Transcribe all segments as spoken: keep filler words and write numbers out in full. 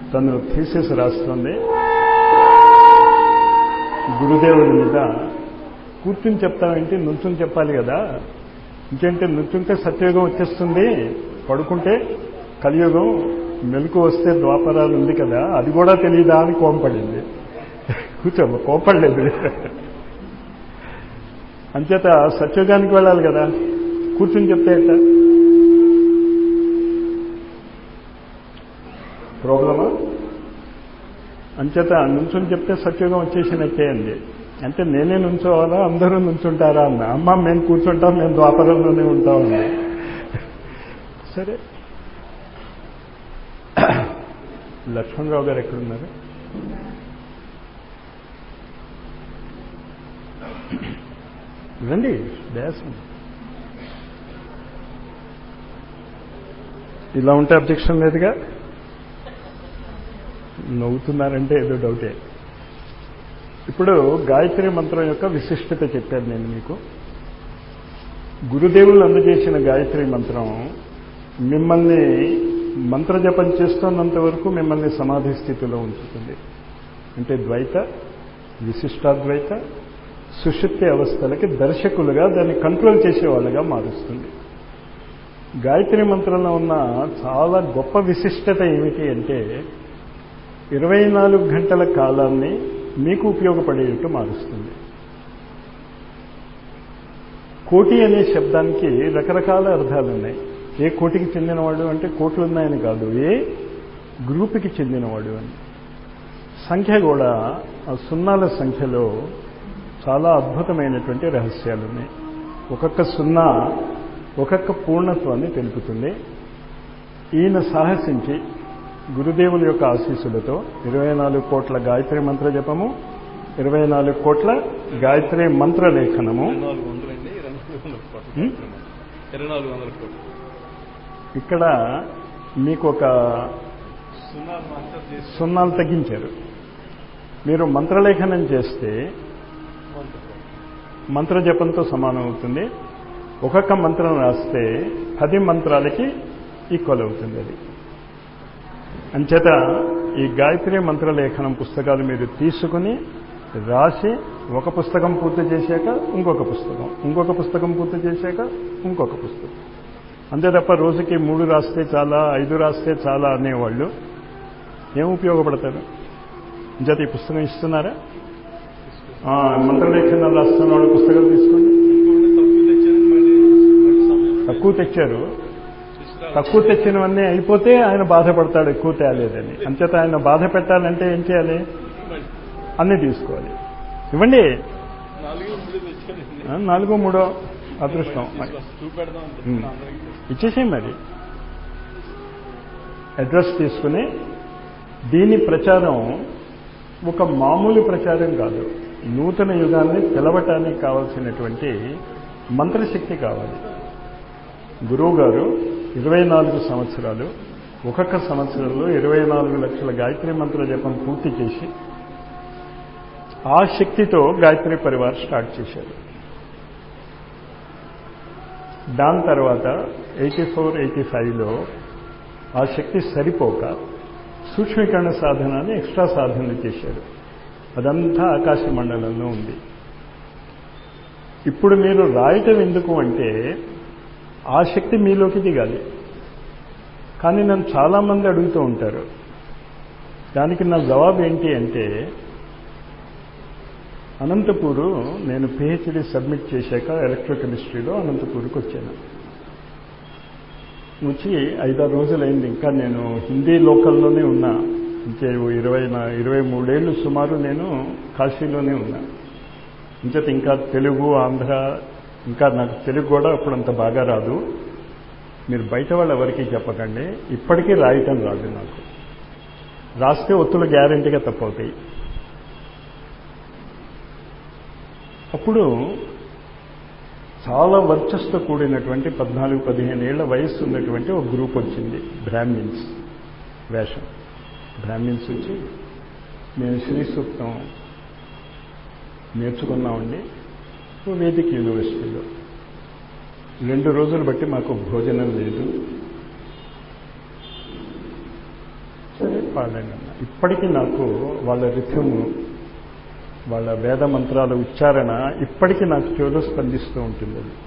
తను థీసిస్ రాస్తుంది గురుదేవుడి మీద. కూర్చుని చెప్తామేంటి, నుంచుని చెప్పాలి కదా. ఇంకేంటే నుంచుంటే సత్యయుగం వచ్చేస్తుంది, పడుకుంటే కలియుగం, మెలకు వస్తే ద్వాపరాలు ఉంది కదా, అది కూడా తెలియదా అని కోంపడింది. కూర్చోమ్మ, కోపడలేదు. అంచేత సత్యయుగానికి వెళ్ళాలి కదా, కూర్చుని చెప్తే ఎట్ట ప్రాబ్లమా? అంచేత నుంచుని చెప్తే సత్యయుగం వచ్చేసినట్టే అండి. అంటే నేనే నుంచోవాలా, అందరూ నుంచుంటారా అన్న. అమ్మ మేము కూర్చుంటాం, మేము ద్వాపరంలోనే ఉంటామండి. సరే, లక్ష్మణరావు గారు ఎక్కడున్నారు? రండి, దేశం ఇలా ఉంటే అబ్జెక్షన్ లేదుగా. నవ్వుతున్నారంటే ఏదో డౌటే. ఇప్పుడు గాయత్రి మంత్రం యొక్క విశిష్టత చెప్పాను నేను మీకు. గురుదేవులు అందజేసిన గాయత్రి మంత్రం మిమ్మల్ని మంత్రజపం చేస్తున్నంత వరకు మిమ్మల్ని సమాధి స్థితిలో ఉంచుతుంది. అంటే ద్వైత, విశిష్టాద్వైత, సుషుప్తి అవస్థలకి దర్శకులుగా దాన్ని కంట్రోల్ చేసేవాళ్ళుగా మారుస్తుంది. గాయత్రి మంత్రంలో ఉన్న చాలా గొప్ప విశిష్టత ఏమిటి అంటే ఇరవై నాలుగు గంటల కాలాన్ని మీకు ఉపయోగపడేట్టు మారుస్తుంది. కోటి అనే శబ్దానికి రకరకాల అర్థాలు ఉన్నాయి. ఏ కోటికి చెందినవాడు అంటే కోట్లు ఉన్నాయని కాదు, ఏ గ్రూపుకి చెందినవాడు అని. సంఖ్య కూడా ఆ సున్నాల సంఖ్యలో చాలా అద్భుతమైనటువంటి రహస్యాలు ఉన్నాయి. ఒక్కొక్క సున్నా ఒక్కొక్క పూర్ణత్వాన్ని తెలుపుతుంది. ఈయన సాహసించి గురుదేవుల యొక్క ఆశీస్సులతో ఇరవై నాలుగు కోట్ల గాయత్రి మంత్ర జపము, ఇరవై నాలుగు కోట్ల గాయత్రి మంత్ర లేఖనము. ఇక్కడ మీకు ఒక సున్నాలు తగ్గించారు. మీరు మంత్రలేఖనం చేస్తే మంత్ర జపంతో సమానం అవుతుంది. ఒక్కొక్క మంత్రం రాస్తే పది మంత్రాలకి ఈక్వల్ అవుతుంది అది. అంచేత ఈ గాయత్రి మంత్రలేఖనం పుస్తకాలు మీరు తీసుకుని రాసి ఒక పుస్తకం పూర్తి చేశాక ఇంకొక పుస్తకం, ఇంకొక పుస్తకం పూర్తి చేశాక ఇంకొక పుస్తకం. అంతే తప్ప రోజుకి మూడు రాస్తే చాలా, ఐదు రాస్తే చాలా అనేవాళ్ళు ఏం ఉపయోగపడతారు? అంచేత ఈ పుస్తకం ఇస్తున్నారా? మంత్రలేఖనాలు రాస్తున్న వాళ్ళు పుస్తకాలు తీసుకోండి. తక్కువ తెచ్చారు, తక్కువ తెచ్చినవన్నీ అయిపోతే ఆయన బాధపడతాడు ఎక్కువ తేలేదని. అంచేత ఆయన బాధ పెట్టాలంటే ఏం చేయాలి? అన్నీ తీసుకోవాలి. ఇవ్వండి, నాలుగో మూడో అదృష్టం ఇచ్చేసేయండి. మరి అడ్రస్ తీసుకుని దీని ప్రచారం ఒక మామూలు ప్రచారం కాదు. నూతన యుగాన్ని పిలవటానికి కావాల్సినటువంటి మంత్రశక్తి కావాలి. గురువు గారు ఇరవై నాలుగు సంవత్సరాలు ఒక్కొక్క సంవత్సరంలో ఇరవై నాలుగు లక్షల గాయత్రి మంత్ర జపం పూర్తి చేసి ఆ శక్తితో గాయత్రి పరివార్ స్టార్ట్ చేశారు. దాని తర్వాత ఎయిటీ ఫోర్ ఎయిటీ ఫైవ్లో ఆ శక్తి సరిపోక సూక్ష్మీకరణ సాధనాన్ని ఎక్స్ట్రా సాధనలు చేశారు. అదంతా ఆకాశ మండలంలో ఉంది. ఇప్పుడు మీరు రాయటం ఎందుకు అంటే ఆ శక్తి మీలోకి దిగాలి. కానీ నన్ను చాలామంది అడుగుతూ ఉంటారు. దానికి నా జవాబు ఏంటి అంటే అనంతపూరు నేను పిహెచ్డి సబ్మిట్ చేశాక ఎలక్ట్రోకెమిస్ట్రీలో అనంతపూర్కి వచ్చాను. వచ్చి ఐదారు రోజులైంది. ఇంకా నేను హిందీ లోకల్లోనే ఉన్నా. ఇంకే ఇరవై ఇరవై మూడేళ్ళు సుమారు నేను కాశీలోనే ఉన్నా. ఇంచేత ఇంకా తెలుగు, ఆంధ్ర, ఇంకా నాకు తెలుగు కూడా అప్పుడంత బాగా రాదు. మీరు బయట వాళ్ళు ఎవరికి చెప్పకండి. ఇప్పటికీ రాయటం రాదు నాకు. రాస్తే ఒత్తులు గ్యారెంటీగా తప్పవుతాయి. అప్పుడు చాలా వర్చస్తో కూడినటువంటి పద్నాలుగు పదిహేను ఏళ్ల వయస్సు ఉన్నటువంటి ఒక గ్రూప్ వచ్చింది. బ్రాహ్మిన్స్ వేషం. బ్రాహ్మిన్స్ వచ్చి మేము శ్రీ సూక్తం నేర్చుకున్నామండి వేదిక యూనివర్సిటీలో. రెండు రోజులు బట్టి మాకు భోజనం లేదు. సరే పారాయణ. ఇప్పటికీ నాకు వాళ్ళ రిథము, వాళ్ళ వేద మంత్రాల ఉచ్చారణ ఇప్పటికీ నాకు చెవిలో స్పందిస్తూ ఉంటుంది. అది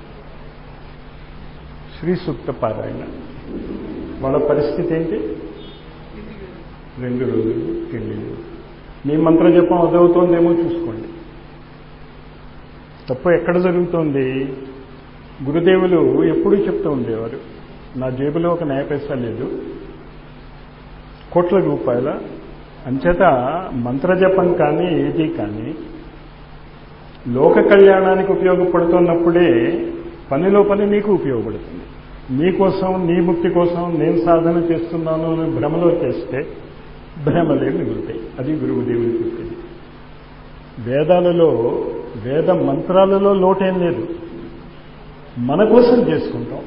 శ్రీ సూక్త పారాయణ. వాళ్ళ పరిస్థితి ఏంటి? రెండు రోజులు తిండి లేదు. మీ మంత్ర జపం అదవుతోందేమో చూసుకోండి. తప్పు ఎక్కడ జరుగుతోంది? గురుదేవులు ఎప్పుడూ చెప్తూ ఉండేవారు, నా జేబులో ఒక నయ పైసా లేదు, కోట్ల రూపాయల అంచేత మంత్రజపం కానీ ఏది కానీ లోక కళ్యాణానికి ఉపయోగపడుతున్నప్పుడే పనిలో పని నీకు ఉపయోగపడుతుంది. నీకోసం, నీ ముక్తి కోసం నేను సాధన చేస్తున్నాను అని భ్రమలో చేస్తే భ్రమలే మిగులుతాయి. అది గురువుదేవులు చెప్పేది. వేదాలలో, వేద మంత్రాలలో లోటేం లేదు, మన కోసం చేసుకుంటాం.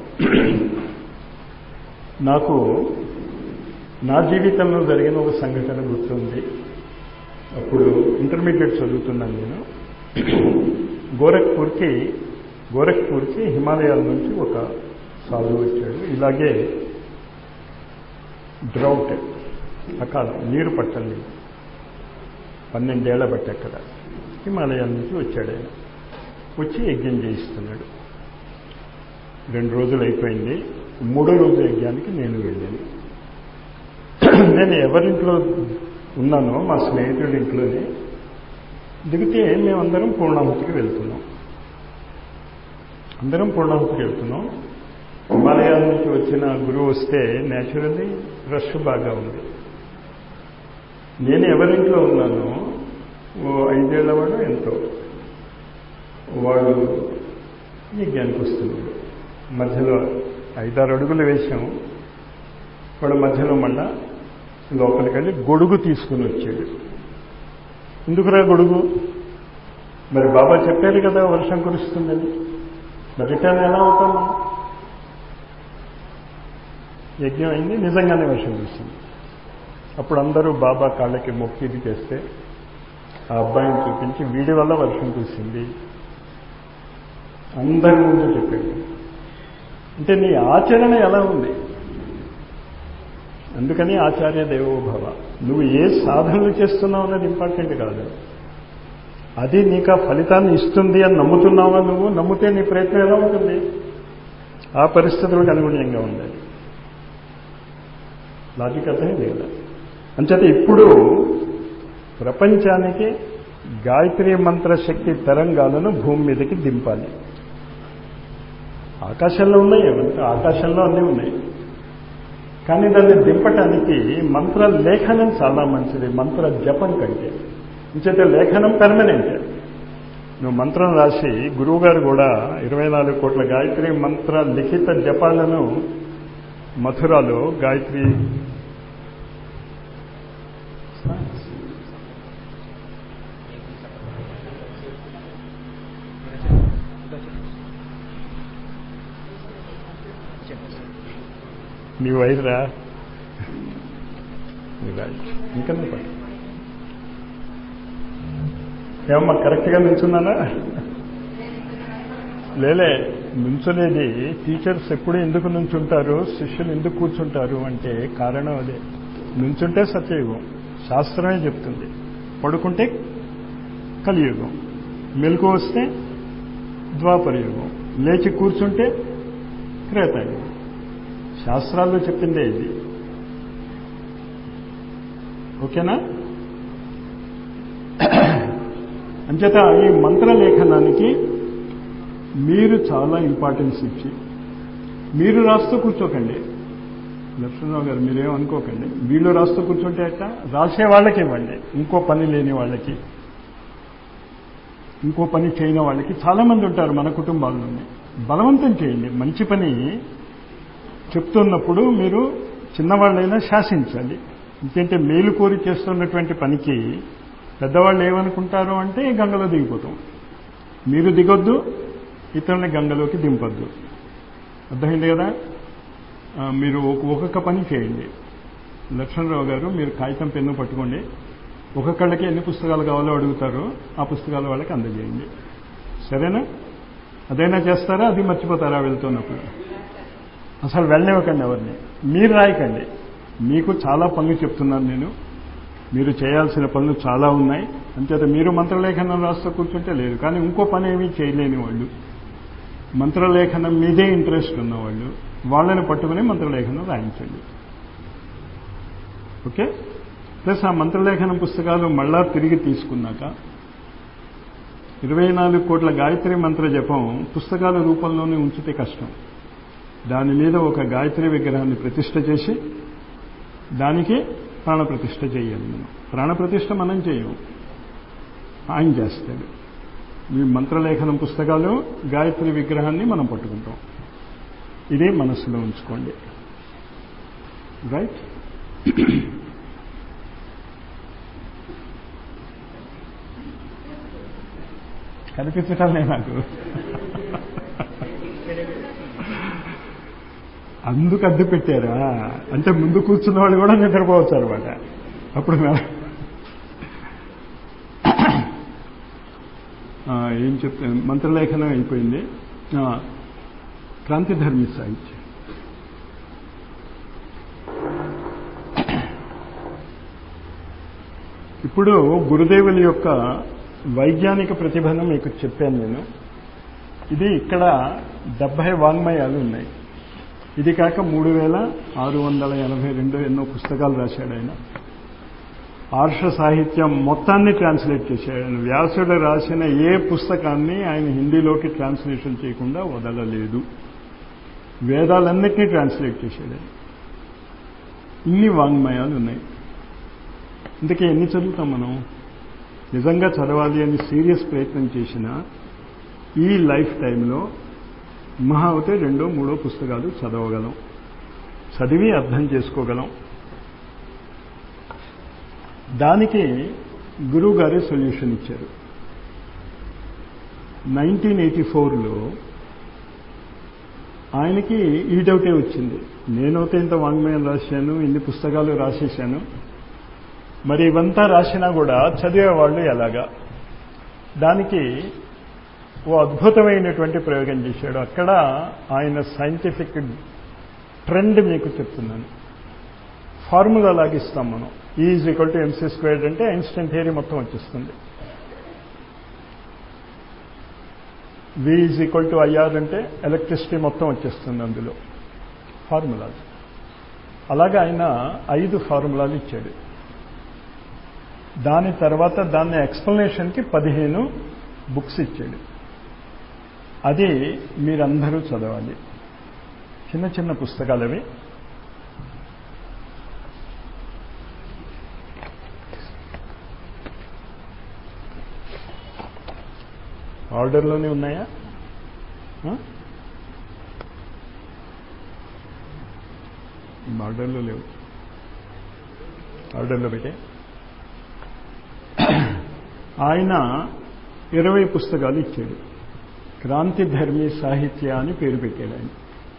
నాకు నా జీవితంలో జరిగిన ఒక సంఘటన గుర్తుంది. అప్పుడు ఇంటర్మీడియట్ చదువుతున్నాను నేను. గోరఖ్పూర్కి గోరఖ్పూర్కి హిమాలయాల నుంచి ఒక సాధువు వచ్చాడు. ఇలాగే డ్రౌట్, అకాలం, నీరు పట్టండి, పన్నెండేళ్ల బట్టి అక్కడ హిమాలయాల నుంచి వచ్చాడు. ఆయన వచ్చి యజ్ఞం చేయిస్తున్నాడు. రెండు రోజులు అయిపోయింది. మూడో రోజు యజ్ఞానికి నేను వెళ్ళాను. నేను ఎవరింట్లో ఉన్నానో మా స్నేహితుడి ఇంట్లోనే దిగితే మేమందరం పూర్ణాహుతికి వెళ్తున్నాం. అందరం పూర్ణాహుతికి వెళ్తున్నాం. హిమాలయాల నుంచి వచ్చిన గురువు వస్తే న్యాచురల్లీ రష్ బాగా ఉంది. నేను ఎవరింట్లో ఉన్నానో ఓ ఐదేళ్లవాడు ఎంతో వాడు యజ్ఞానికి వస్తున్నాడు. మధ్యలో ఐదారు అడుగులు వేశాము. వాడు మధ్యలో మళ్ళా లోపలికి వెళ్ళి గొడుగు తీసుకుని వచ్చాడు. ఎందుకురా గొడుగు? మరి బాబా చెప్పారు కదా వర్షం కురుస్తుందని, మరి రిటర్న్ ఎలా అవుతాం మనం? యజ్ఞం అయింది, నిజంగానే వర్షం కురుస్తుంది. అప్పుడు అందరూ బాబా కాళ్ళకి మొక్కిది చేస్తే ఆ అబ్బాయిని చూపించి వీడి వల్ల వర్షం కురిసింది అందరి ముందు చెప్పాడు. అంటే నీ ఆచరణ ఎలా ఉంది? అందుకని ఆచార్య దేవోభవ. నువ్వు ఏ సాధనలు చేస్తున్నావు అన్నది ఇంపార్టెంట్ కాదు, అది నీకు ఆ ఫలితాన్ని ఇస్తుంది అని నమ్ముతున్నావా? నువ్వు నమ్మితే నీ ప్రయత్నం ఎలా ఉంటుంది? ఆ పరిస్థితులకు అనుగుణంగా ఉండాలి. లాజిక్ అర్థమైంది కదా. అంచేత ఇప్పుడు ప్రపంచానికి గాయత్రి మంత్ర శక్తి తరంగాలను భూమి మీదకి దింపాలి. ఆకాశంలో ఉన్నాయి, ఏమంటే ఆకాశంలో అన్నీ ఉన్నాయి. కానీ దాన్ని దింపటానికి మంత్ర లేఖనం చాలా మంచిది మంత్ర జపం కంటే. ఇంచేత లేఖనం పెర్మనెంట్. నువ్వు మంత్రం రాసి, గురువు గారు కూడా ఇరవై నాలుగు కోట్ల గాయత్రి మంత్ర లిఖిత జపాలను మథురాలో గాయత్రి నీ వైరా ఇంకా పట్టు ఏమమ్మా కరెక్ట్గా నిల్చున్నానా? లేలే, నుంచునేది టీచర్స్ ఎప్పుడు ఎందుకు నుంచుంటారు, శిష్యులు ఎందుకు కూర్చుంటారు అంటే కారణం అదే. నుంచుంటే సత్యయుగం, శాస్త్రమే చెప్తుంది. పడుకుంటే కలియుగం, మెలకు వస్తే ద్వాపరయుగం, లేచి కూర్చుంటే త్రేతాయుగం. శాస్త్రాల్లో చెప్పిందే ఇది. ఓకేనా? అంచేత ఈ మంత్రలేఖనానికి మీరు చాలా ఇంపార్టెన్స్ ఇచ్చి మీరు రాస్తూ కూర్చోకండి. లక్ష్మణరావు గారు మీరేమనుకోకండి, వీళ్ళు రాస్తూ కూర్చుంటే అట్లా రాసే వాళ్ళకి ఇవ్వండి. ఇంకో పని లేని వాళ్ళకి, ఇంకో పని చేయని వాళ్ళకి చాలామంది ఉంటారు మన కుటుంబాల్లోనే. బలవంతం చేయండి. మంచి పని చెప్తున్నప్పుడు మీరు చిన్నవాళ్ళైనా శాసించాలి. ఎందుకంటే మేలు కోరి చేస్తున్నటువంటి పనికి పెద్దవాళ్ళు ఏమనుకుంటారు అంటే గంగలో దిగిపోతాం. మీరు దిగొద్దు, ఇతరులని గంగలోకి దింపొద్దు. అర్థమైంది కదా? మీరు ఒక్కొక్క పని చేయండి. లక్ష్మణరావు గారు మీరు కాగితం పెన్ను పట్టుకోండి. ఒక్కొక్కళ్ళకి ఎన్ని పుస్తకాలు కావాలో అడుగుతారో ఆ పుస్తకాలు వాళ్ళకి అందజేయండి. సరేనా? అదైనా చేస్తారా? అది మర్చిపోతారా వెళ్తున్నప్పుడు? అసలు వెళ్ళనివ్వకండి ఎవరిని. మీరు రాయకండి, మీకు చాలా పనులు చెప్తున్నాను నేను. మీరు చేయాల్సిన పనులు చాలా ఉన్నాయి. అంచేత మీరు మంత్రలేఖనం రాస్తూ కూర్చుంటే లేదు. కానీ ఇంకో పని ఏమీ చేయలేని వాళ్ళు, మంత్రలేఖనం మీదే ఇంట్రెస్ట్ ఉన్నవాళ్ళు, వాళ్ళని పట్టుకుని మంత్రలేఖనం రాయించండి. ఓకే. ప్లస్ ఆ మంత్రలేఖనం పుస్తకాలు మళ్ళా తిరిగి తీసుకున్నాక ఇరవై నాలుగు కోట్ల గాయత్రి మంత్ర జపం పుస్తకాల రూపంలోనే ఉంచితే కష్టం. దాని మీద ఒక గాయత్రి విగ్రహాన్ని ప్రతిష్ఠ చేసి దానికి ప్రాణప్రతిష్ఠ చేయాలి. మనం ప్రాణప్రతిష్ఠ మనం చేయము, ఆయన చేస్తాడు. ఈ మంత్రలేఖనం పుస్తకాలు, గాయత్రి విగ్రహాన్ని మనం పట్టుకుంటాం. ఇదే మనసులో ఉంచుకోండి. రైట్. కనిపించటంలే నాకు. అందుకు అడ్డు పెట్టారా అంటే ముందు కూర్చున్న వాళ్ళు కూడా నిద్రపోవచ్చు అనమాట. అప్పుడు ఏం చెప్తాను, మంత్రలేఖనం అయిపోయింది. క్రాంతిధర్మి సాహిత్యం. ఇప్పుడు గురుదేవుల యొక్క వైజ్ఞానిక ప్రతిభను మీకు చెప్పాను నేను. ఇది ఇక్కడ డెబ్బై వాంగ్మయాలు ఉన్నాయి. ఇది కాక మూడు వేల ఆరు వందల ఎనభై రెండు ఎన్నో పుస్తకాలు రాశాడు ఆయన. ఆర్ష సాహిత్యం మొత్తాన్ని ట్రాన్స్లేట్ చేశాడు ఆయన. వ్యాసుడు రాసిన ఏ పుస్తకాన్ని ఆయన హిందీలోకి ట్రాన్స్లేషన్ చేయకుండా వదలలేదు. వేదాలన్నిటినీ ట్రాన్స్లేట్ చేశాడు ఆయన. ఇన్ని వాంగ్మయాలు ఉన్నాయి. ఇందుకే ఎన్ని చదువుతాం మనం? నిజంగా చదవాలి అని సీరియస్ ప్రయత్నం చేసిన ఈ లైఫ్ టైంలో మహా అవుతే రెండో మూడో పుస్తకాలు చదవగలం, చదివి అర్థం చేసుకోగలం. దానికి గురువు గారే సొల్యూషన్ ఇచ్చారు. నైన్టీన్ ఎయిటీ ఫోర్లో ఆయనకి ఈ డౌటే వచ్చింది. నేనైతే ఇంత వాంగ్మయం రాశాను, ఇన్ని పుస్తకాలు రాసేశాను, మరి ఇవంతా రాసినా కూడా చదివేవాళ్ళు ఎలాగా? దానికి ఓ అద్భుతమైనటువంటి ప్రయోగం చేశాడు. అక్కడ ఆయన సైంటిఫిక్ ట్రెండ్ మీకు చెప్తున్నాను. ఫార్ములా లాగిస్తాం మనం. E is equal to MC squared అంటే ఐన్స్టైన్ థియరీ మొత్తం వచ్చేస్తుంది. V is equal to IR అంటే ఎలక్ట్రిసిటీ మొత్తం వచ్చేస్తుంది అందులో ఫార్ములాలు. అలాగే ఆయన ఐదు ఫార్ములాలు ఇచ్చాడు. దాని తర్వాత దాన్ని ఎక్స్ప్లెనేషన్కి పదిహేను బుక్స్ ఇచ్చాడు. అది మీరందరూ చదవాలి. చిన్న చిన్న పుస్తకాలు అవి. ఆర్డర్లోనే ఉన్నాయా? ఆర్డర్లో లేవు. ఆర్డర్లో పెట్టే ఆయన ఇరవై పుస్తకాలు ఇచ్చాడు. క్రాంతిధర్మి సాహిత్య అని పేరు పెట్టాడు ఆయన.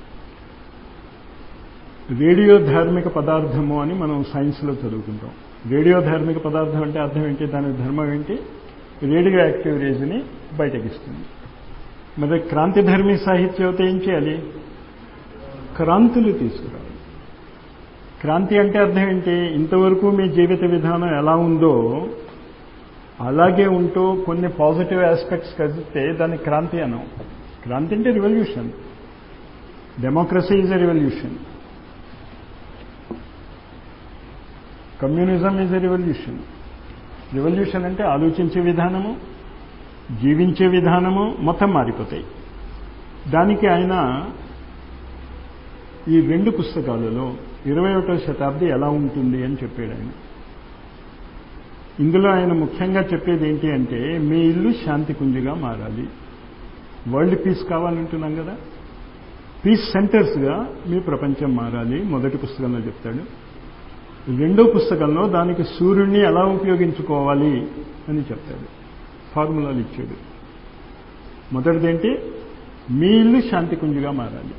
రేడియో ధార్మిక పదార్థము అని మనం సైన్స్లో చదువుకుంటాం. రేడియో ధార్మిక పదార్థం అంటే అర్థం ఏంటి? దాని ధర్మం ఏంటి? రేడియో యాక్టివ్ రేజ్ని బయటకిస్తుంది. మరి క్రాంతిధర్మి సాహిత్యం అయితే ఏం చేయాలి? క్రాంతులు తీసుకురావాలి. క్రాంతి అంటే అర్థం ఏంటి? ఇంతవరకు మీ జీవిత విధానం ఎలా ఉందో అలాగే ఉంటూ కొన్ని పాజిటివ్ ఆస్పెక్ట్స్ కలిస్తే దాన్ని క్రాంతి అనం. క్రాంతి అంటే revolution. Democracy is a revolution. Communism is a revolution. Revolution అంటే ఆలోచించే విధానము, జీవించే విధానము మొత్తం మారిపోతాయి. దానికి ఆయన ఈ రెండు పుస్తకాలలో ఇరవై ఒకటో శతాబ్ది ఎలా ఉంటుంది అని చెప్పాడు ఆయన. ఇందులో ఆయన ముఖ్యంగా చెప్పేది ఏంటి అంటే, మీ ఇల్లు శాంతి కుంజిగా మారాలి. వరల్డ్ పీస్ కావాలంటున్నాం కదా, పీస్ సెంటర్స్గా మీ ప్రపంచం మారాలి మొదటి పుస్తకంలో చెప్తాడు. రెండో పుస్తకంలో దానికి సూర్యుడిని ఎలా ఉపయోగించుకోవాలి అని చెప్తాడు. ఫార్ములాలు ఇచ్చాడు. మొదటిదేంటి? మీ ఇల్లు శాంతి కుంజిగా మారాలి.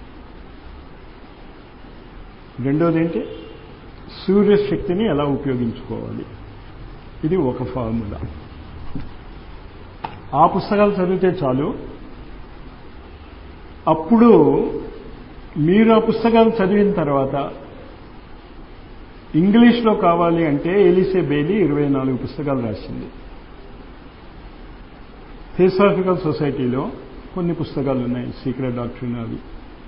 రెండోదేంటి? సూర్యశక్తిని ఎలా ఉపయోగించుకోవాలి. ఇది ఒక ఫార్ములా. ఆ పుస్తకాలు చదివితే చాలు. అప్పుడు మీరు ఆ పుస్తకాలు చదివిన తర్వాత ఇంగ్లీష్లో కావాలి అంటే ఎలిసే బెయిలీ ఇరవై నాలుగు పుస్తకాలు రాసింది. థియోసాఫికల్ సొసైటీలో కొన్ని పుస్తకాలు ఉన్నాయి, సీక్రెట్ డాక్ట్రిన్ అవి.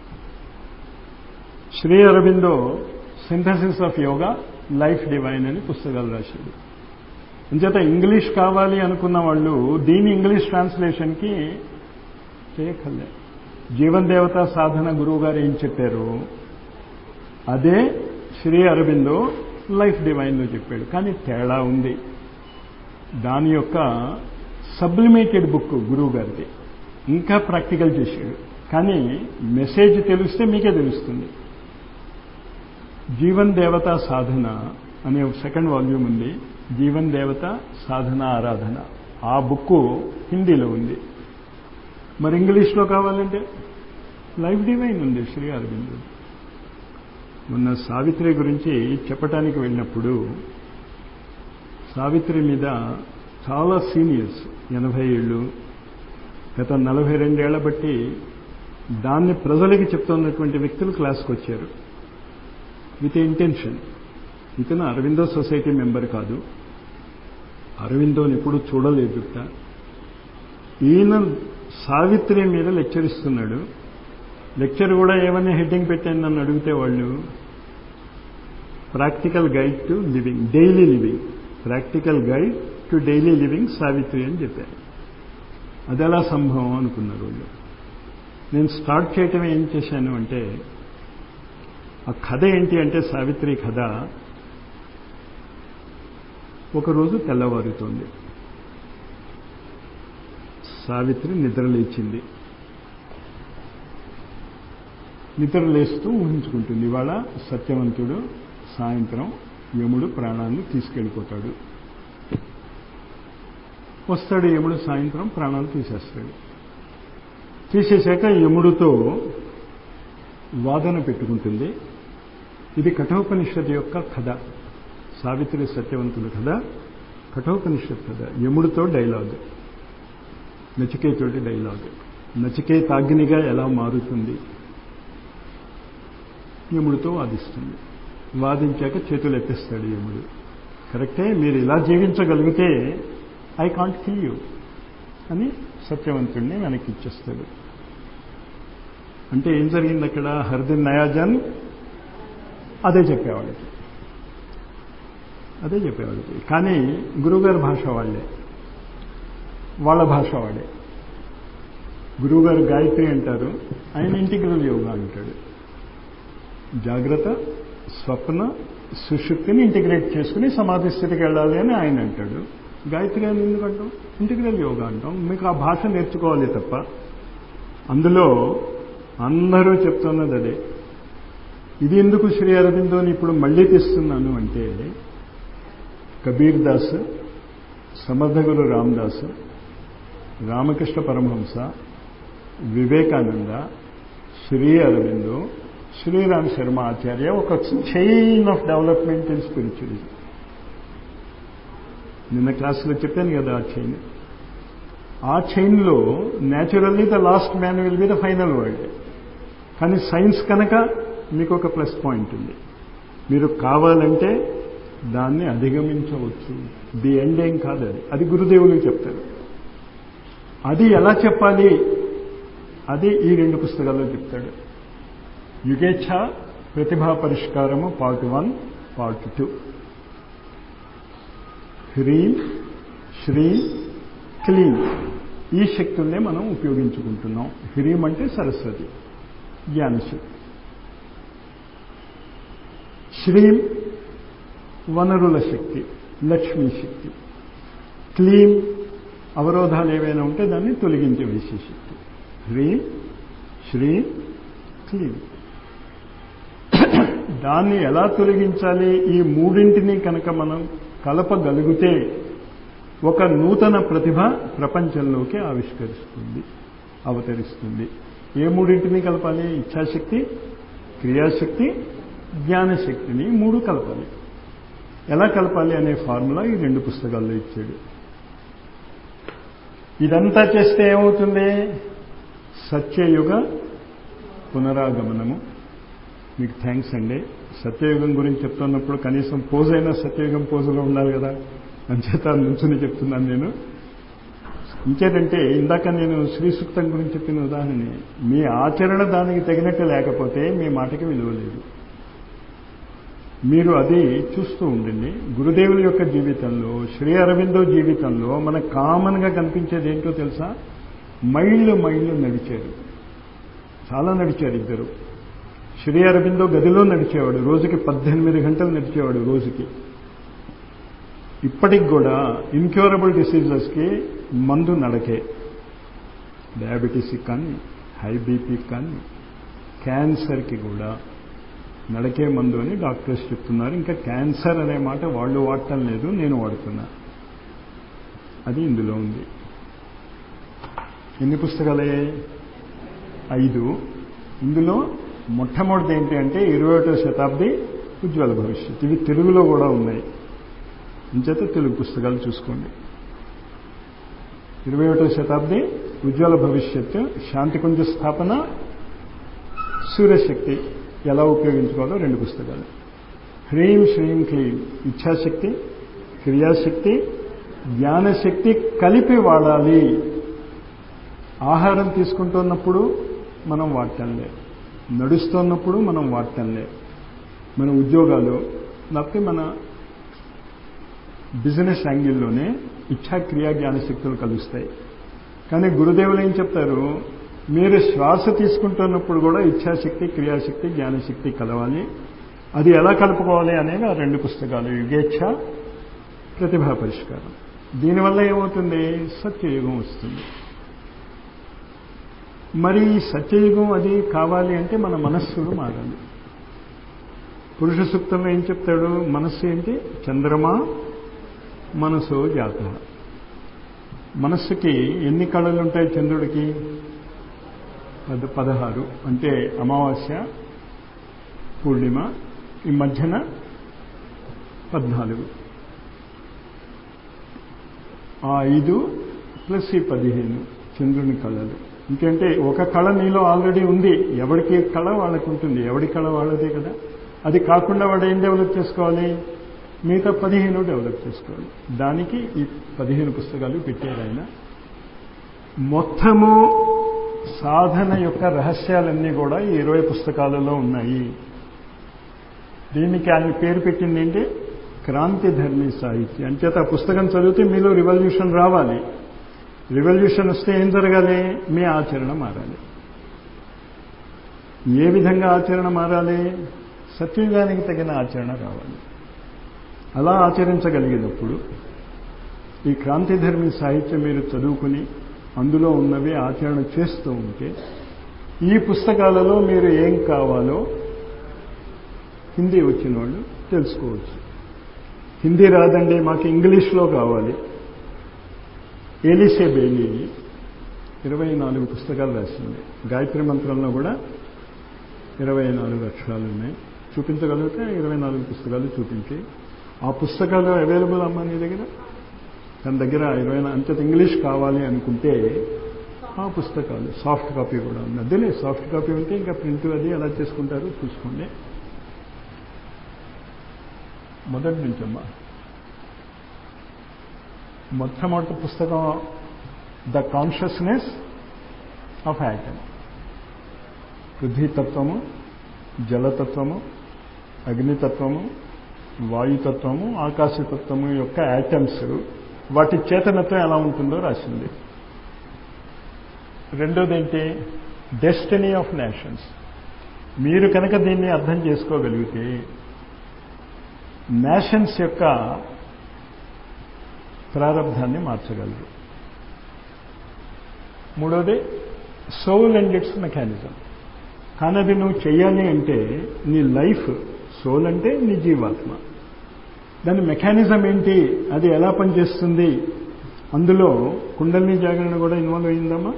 Shri Aurobindo synthesis of yoga, life divine అని పుస్తకాలు రాశాడు. అంచేత ఇంగ్లీష్ కావాలి అనుకున్న వాళ్ళు దీని ఇంగ్లీష్ ట్రాన్స్లేషన్కి చేయక్కర్లే. జీవన్ దేవత సాధన గురువు గారు ఏం చెప్పారు అదే శ్రీ అరబిందో లైఫ్ డివైన్లో చెప్పాడు. కానీ తేడా ఉంది. దాని యొక్క సబ్లిమేటెడ్ బుక్ గురువు గారిది, ఇంకా ప్రాక్టికల్ చేశాడు. కానీ మెసేజ్ తెలిస్తే మీకే తెలుస్తుంది. జీవన్ దేవత సాధన అనే ఒక సెకండ్ వాల్యూమ్ ఉంది, జీవన్ దేవత సాధన ఆరాధన. ఆ బుక్ హిందీలో ఉంది. మరి ఇంగ్లీష్లో కావాలంటే లైఫ్ డివైన్ ఉంది శ్రీ అరబిందో. మొన్న సావిత్రి గురించి చెప్పటానికి వెళ్ళినప్పుడు సావిత్రి మీద చాలా సీనియర్స్, ఎనభై ఏళ్ళు, గత నలభై రెండేళ్ల బట్టి దాన్ని ప్రజలకి చెప్తున్నటువంటి వ్యక్తులు క్లాస్కి వచ్చారు విత్ ఇంటెన్షన్. ఇతను అరవిందో సొసైటీ మెంబర్ కాదు, అరవిందోని ఎప్పుడు చూడలేదు. ఈయన సావిత్రి మీద లెక్చర్ ఇస్తున్నాడు. లెక్చర్ కూడా ఏమని హెడ్డింగ్ పెట్టాను నన్ను అడిగితే వాళ్ళు, practical guide to living, daily living, practical guide to daily living Savitri అని చెప్పారు. అది ఎలా సంభవం అనుకున్నారు వాళ్ళు. నేను స్టార్ట్ చేయటం ఏం చేశాను అంటే, ఆ కథ ఏంటి అంటే సావిత్రి కథ. ఒకరోజు తెల్లవారుతోంది, సావిత్రి నిద్రలేచింది. నిద్రలేస్తూ ఊహించుకుంటుంది, ఇవాళ సత్యవంతుడు సాయంత్రం యముడు ప్రాణాన్ని తీసుకెళ్ళిపోతాడు. వస్తాడు యముడు, సాయంత్రం ప్రాణాలు తీసేస్తాడు. తీసేశాక యముడితో వాదన పెట్టుకుంటుంది. ఇది కఠోపనిషత్తు యొక్క కథ, సావిత్రి సత్యవంతుల కథ, కఠోపనిషత్తు కథ. యముడితో డైలాగ్, నచికేతుడి డైలాగ్. నచికేతాగ్నిగా ఎలా మారుతుంది, యముడితో వాదిస్తుంది. వాదించాక చేతులు ఎత్తేస్తాడు యముడు. కరెక్టే, మీరు ఇలా జీవించగలిగితే ఐ కాంట్ కిల్ యూ అని సత్యవంతుడిని వెనక్కి ఇచ్చేస్తాడు. అంటే ఏం జరిగింది అక్కడ? హర్దిన్ నయాజన్ అదే చెప్పేవాడికి, అదే చెప్పేవాడికి. కానీ గురువుగారి భాష వాళ్ళే, వాళ్ళ భాష వాడే. గురువుగారు గాయత్రి అంటారు, ఆయన ఇంటిగ్రల్ యోగా అంటాడు. జాగ్రత్త, స్వప్న, సుషుప్తిని ఇంటిగ్రేట్ చేసుకుని సమాధి స్థితికి వెళ్ళాలి అని ఆయన అంటాడు. గాయత్రి అని ఎందుకంటాం? ఇంటిగ్రల్ యోగా అంటాం. మీకు ఆ భాష నేర్చుకోవాలి తప్ప. అందులో అందరూ చెప్తున్నది అదే. ఇది ఎందుకు శ్రీ అరబిందోని ఇప్పుడు మళ్ళీ తీస్తున్నాను అంటే, కబీర్ దాస్, సమర్థగురు రామదాస్, రామకృష్ణ పరమహంస, వివేకానంద, శ్రీ అరబిందో, శ్రీరామ్ శర్మ ఆచార్య, ఒక chain of development in spiritualism. నిన్న క్లాసులో చెప్పాను కదా ఆ చైన్. ఆ చైన్లో naturally the last man will be the final word. కానీ సైన్స్ కనుక మీకు ఒక ప్లస్ పాయింట్ ఉంది. మీరు కావాలంటే దాన్ని అధిగమించవచ్చు. ది ఎండ్ ఏం కాదు అది, అది గురుదేవులు చెప్తారు. అది ఎలా చెప్పాలి అది ఈ రెండు పుస్తకాల్లో చెప్తాడు. యుగేచ్ఛ, ప్రతిభా పరిష్కారము పార్ట్ వన్, పార్ట్ టూ. హ్రీం, శ్రీం, క్లీం ఈ శక్తుల్నే మనం ఉపయోగించుకుంటున్నాం. హ్రీం అంటే సరస్వతి, జ్ఞానశక్తి. శ్రీం వనరుల శక్తి, లక్ష్మీ శక్తి. క్లీం అవరోధాలు ఏవైనా ఉంటే దాన్ని తొలగించే వేసే శక్తి. హ్రీం, శ్రీం, క్లీం. దాన్ని ఎలా తొలగించాలి? ఈ మూడింటిని కనుక మనం కలపగలిగితే ఒక నూతన ప్రతిభ ప్రపంచంలోకి ఆవిష్కరిస్తుంది, అవతరిస్తుంది. ఏ మూడింటిని కలపాలి? ఇచ్ఛాశక్తి, క్రియాశక్తి, జ్ఞానశక్తిని మూడు కలపాలి. ఎలా కలపాలి అనే ఫార్ములా ఈ రెండు పుస్తకాల్లో ఇచ్చాడు. ఇదంతా చేస్తే ఏమవుతుంది? సత్యయుగ పునరాగమనము, మీకు థ్యాంక్స్ అండి. సత్యయుగం గురించి చెప్తున్నప్పుడు కనీసం పోజ్ అయినా సత్యయుగం పోజులో ఉండాలి కదా, అంచేత నుంచుని చెప్తున్నాను నేను. ఇంకేంటంటే ఇందాక నేను శ్రీ సూక్తం గురించి చెప్పిన ఉదాహరణ, మీ ఆచరణ దానికి తగినట్టు లేకపోతే మీ మాటకి విలువ లేదు. మీరు అది చూస్తూ ఉండండి. గురుదేవుల యొక్క జీవితంలో, శ్రీ అరవిందో జీవితంలో మనకు కామన్గా కనిపించేది ఏంటో తెలుసా? మైళ్ళు మైళ్ళు నడిచారు, చాలా నడిచారు ఇద్దరు. శ్రీ అరవిందో గదిలో నడిచేవాడు, రోజుకి పద్దెనిమిది గంటలు నడిచేవాడు రోజుకి. ఇప్పటికి కూడా ఇన్క్యూరబుల్ డిసీజెస్కి మందు నడకే. డయాబెటీస్కి కానీ, హై బీపీకి కానీ, క్యాన్సర్కి కూడా నడకే మందు అని డాక్టర్స్ చెప్తున్నారు. ఇంకా క్యాన్సర్ అనే మాట వాళ్ళు వాడటం లేదు, నేను వాడుతున్నా. అది ఇందులో ఉంది. ఎన్ని పుస్తకాలే? ఐదు. ఇందులో మొట్టమొదటిది ఏంటి అంటే ఇరవై ఒకటో శతాబ్ది ఉజ్వల భవిష్యత్. ఇవి తెలుగులో కూడా ఉన్నాయి, ఇంచేత తెలుగు పుస్తకాలు చూసుకోండి. ఇరవై ఒకటో శతాబ్ది ఉజ్వల భవిష్యత్తు, శాంతికుంజ స్థాపన, సూర్యశక్తి ఎలా ఉపయోగించుకోవాలో రెండు పుస్తకాలు. హ్రీం శ్రీం క్లీం ఇచ్ఛాశక్తి, క్రియాశక్తి, జ్ఞానశక్తి కలిపి వాడాలి. ఆహారం తీసుకుంటున్నప్పుడు మనం వాడటంలే, నడుస్తున్నప్పుడు మనం వాడటంలే, మన ఉద్యోగాలు లేకపోతే మన బిజినెస్ యాంగిల్లోనే ఇచ్ఛా క్రియా జ్ఞానశక్తులు కలుస్తాయి. కానీ గురుదేవులు ఏం చెప్తారు? మీరు శ్వాస తీసుకుంటున్నప్పుడు కూడా ఇచ్ఛాశక్తి, క్రియాశక్తి, జ్ఞానశక్తి కలవాలి. అది ఎలా కలుపుకోవాలి అనేవి ఆ రెండు పుస్తకాలు, యుగేచ్ఛ, ప్రతిభా పరిష్కారం. దీనివల్ల ఏమవుతుంది? సత్యయుగం వస్తుంది. మరి సత్యయుగం అది కావాలి అంటే మన మనస్సులు మారాలి. పురుష సూక్తంలో ఏం చెప్తాడు? మనస్సు ఏంటి? చంద్రమా మనసో జాత. మనస్సుకి ఎన్ని కళలు ఉంటాయి? చంద్రుడికి పద పదహారు అంటే అమావాస్య, పూర్ణిమ, ఈ మధ్యన పద్నాలుగు. ఆ ఐదు ప్లస్ ఈ పదిహేను చంద్రుని కళలు. ఇంకంటే ఒక కళ నీలో ఆల్రెడీ ఉంది, ఎవరికి కళ వాళ్ళకు ఉంటుంది, ఎవడి కళ వాళ్ళదే కదా. అది కాకుండా వాడు ఏం డెవలప్ చేసుకోవాలి? మిగతా పదిహేను డెవలప్ చేసుకోవాలి. దానికి ఈ పదిహేను పుస్తకాలు పెట్టారు ఆయన. మొత్తము సాధన యొక్క రహస్యాలన్నీ కూడా ఈ ఇరవై పుస్తకాలలో ఉన్నాయి. దీనికి ఆయన పేరు పెట్టింది ఏంటి? క్రాంతి ధర్మి సాహిత్యం. అంచేత ఆ పుస్తకం చదివితే మీలో రివల్యూషన్ రావాలి. రివల్యూషన్ వస్తే ఏం జరగాలి? మీ ఆచరణ మారాలి. ఏ విధంగా ఆచరణ మారాలి? సత్యుగానికి తగిన ఆచరణ రావాలి. అలా ఆచరించగలిగినప్పుడు ఈ క్రాంతిధర్మి సాహిత్యం మీరు చదువుకుని అందులో ఉన్నవి ఆచరణ చేస్తూ ఉంటే ఈ పుస్తకాలలో మీరు ఏం కావాలో హిందీ వచ్చిన వాళ్ళు తెలుసుకోవచ్చు. హిందీ రాదండి మాకు ఇంగ్లీష్లో కావాలి, ఏలిసే బెయిలీ ఇరవై నాలుగు పుస్తకాలు రాసింది. గాయత్రి మంత్రంలో కూడా ఇరవై నాలుగు అక్షరాలు ఉన్నాయి. చూపించగలిగితే ఇరవై నాలుగు పుస్తకాలు చూపించి, ఆ పుస్తకాలు అవైలబుల్ అమ్మా నీ దగ్గర? తన దగ్గర ఇరవై అంత ఇంగ్లీష్ కావాలి అనుకుంటే ఆ పుస్తకాలు సాఫ్ట్ కాపీ కూడా ఉంది. అదేలే సాఫ్ట్ కాపీ ఉంటే ఇంకా ప్రింట్ అది ఎలా చేసుకుంటారో చూసుకోండి. మొదటి నుంచమ్మా మొట్టమొదటి పుస్తకం ద కాన్షియస్నెస్ ఆఫ్ యాటమ్. పృథ్వీతత్వము, జలతత్వము, అగ్నితత్వము, వాయుతత్వము, ఆకాశతత్వము యొక్క యాటమ్స్ వాటి చేతనత్వం ఎలా ఉంటుందో రాసింది. రెండోది ఏంటి? Destiny of nations. మీరు కనుక దీన్ని అర్థం చేసుకోగలిగితే నేషన్స్ యొక్క ప్రారంధాన్ని మార్చగలరు. మూడోది సోల్ అండ్ ఇట్స్ మెకానిజం. కానీ అది నువ్వు చెయ్యాలి అంటే నీ లైఫ్, సోల్ అంటే నీ జీవాత్మ, దాని మెకానిజం ఏంటి, అది ఎలా పనిచేస్తుంది, అందులో కుండలిని జాగరణ కూడా ఇన్వాల్వ్ అయిందమ్మా.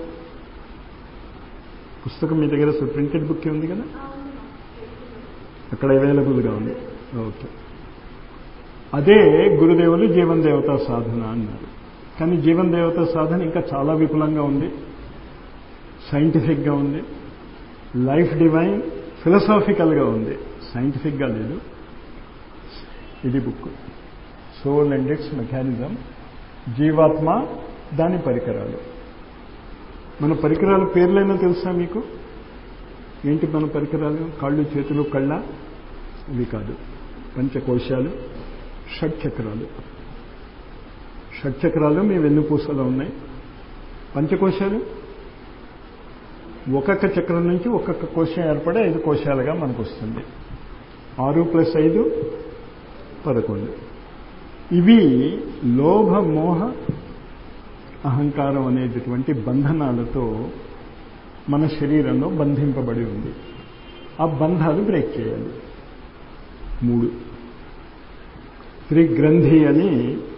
పుస్తకం మీ దగ్గర ప్రింటెడ్ బుక్ ఉంది కదా, అక్కడ అవైలబుల్గా ఉంది. ఓకే, అదే గురుదేవులు జీవన్ దేవతా సాధన అన్నారు. కానీ జీవన్ దేవతా సాధన ఇంకా చాలా విపులంగా ఉంది, సైంటిఫిక్గా ఉంది. లైఫ్ డివైన్, ఫిలసాఫికల్గా ఉంది, సైంటిఫిక్గా లేదు. ఇది book soul and its mechanism, జీవాత్మ దాని పరికరాలు. మన పరికరాల పేర్లైనా తెలుసా మీకు? ఏంటి మన పరికరాలు? కాళ్ళు, చేతులు, కళ్ళ? ఇవి కాదు. పంచకోశాలు, షట్చక్రాలు. షట్చక్రాలు మీ వెన్నుపూసలో ఉన్నాయి. పంచకోశాలు ఒక్కొక్క చక్రం నుంచి ఒక్కొక్క కోశం ఏర్పడి ఐదు కోశాలుగా మనకు వస్తుంది. ఆరు ప్లస్ ఐదు పదకొండు. ఇవి లోభ మోహ అహంకారం అనేటటువంటి బంధనాలతో మన శరీరంలో బంధింపబడి ఉంది. ఆ బంధాలు బ్రేక్ చేయాలి. మూడు త్రిగ్రంథి అని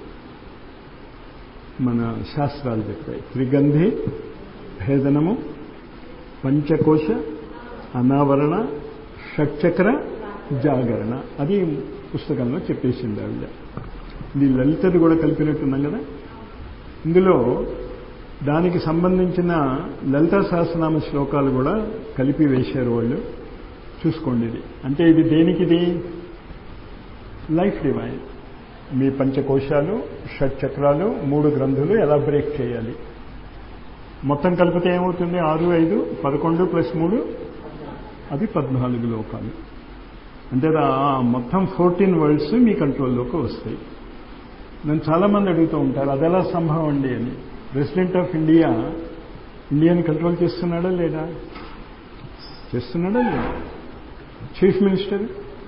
మన శాస్త్రాలు చెప్పాయి. త్రిగంధి భేదనము, పంచకోశ అనావరణ, షట్చక్ర జాగరణ. అది పుస్తకంలో చెప్పేసింది ఆవిడ. ఇది లలితది కూడా కలిపినట్టున్నాం కదా. ఇందులో దానికి సంబంధించిన లలితా సహస్రనామ శ్లోకాలు కూడా కలిపి వేశారు వాళ్ళు. చూసుకోండి. ఇది అంటే ఇది దేనికిది? Life divine. మీ పంచకోశాలు, షట్చక్రాలు, మూడు గ్రంథులు ఎలా బ్రేక్ చేయాలి. మొత్తం కలిపితే ఏమవుతుంది? ఆరు ఐదు పదకొండు ప్లస్ మూడు అది పద్నాలుగు లోకాలు. అంటే మొత్తం ఫోర్టీన్ వరల్డ్స్ మీ కంట్రోల్లోకి వస్తాయి. నన్ను చాలామంది అడుగుతూ ఉంటారు, అది ఎలా సంభవం అండి అని. ప్రెసిడెంట్ ఆఫ్ ఇండియా ఇండియాని కంట్రోల్ చేస్తున్నాడా లేదా? చేస్తున్నాడా లేదా? చీఫ్ మినిస్టర్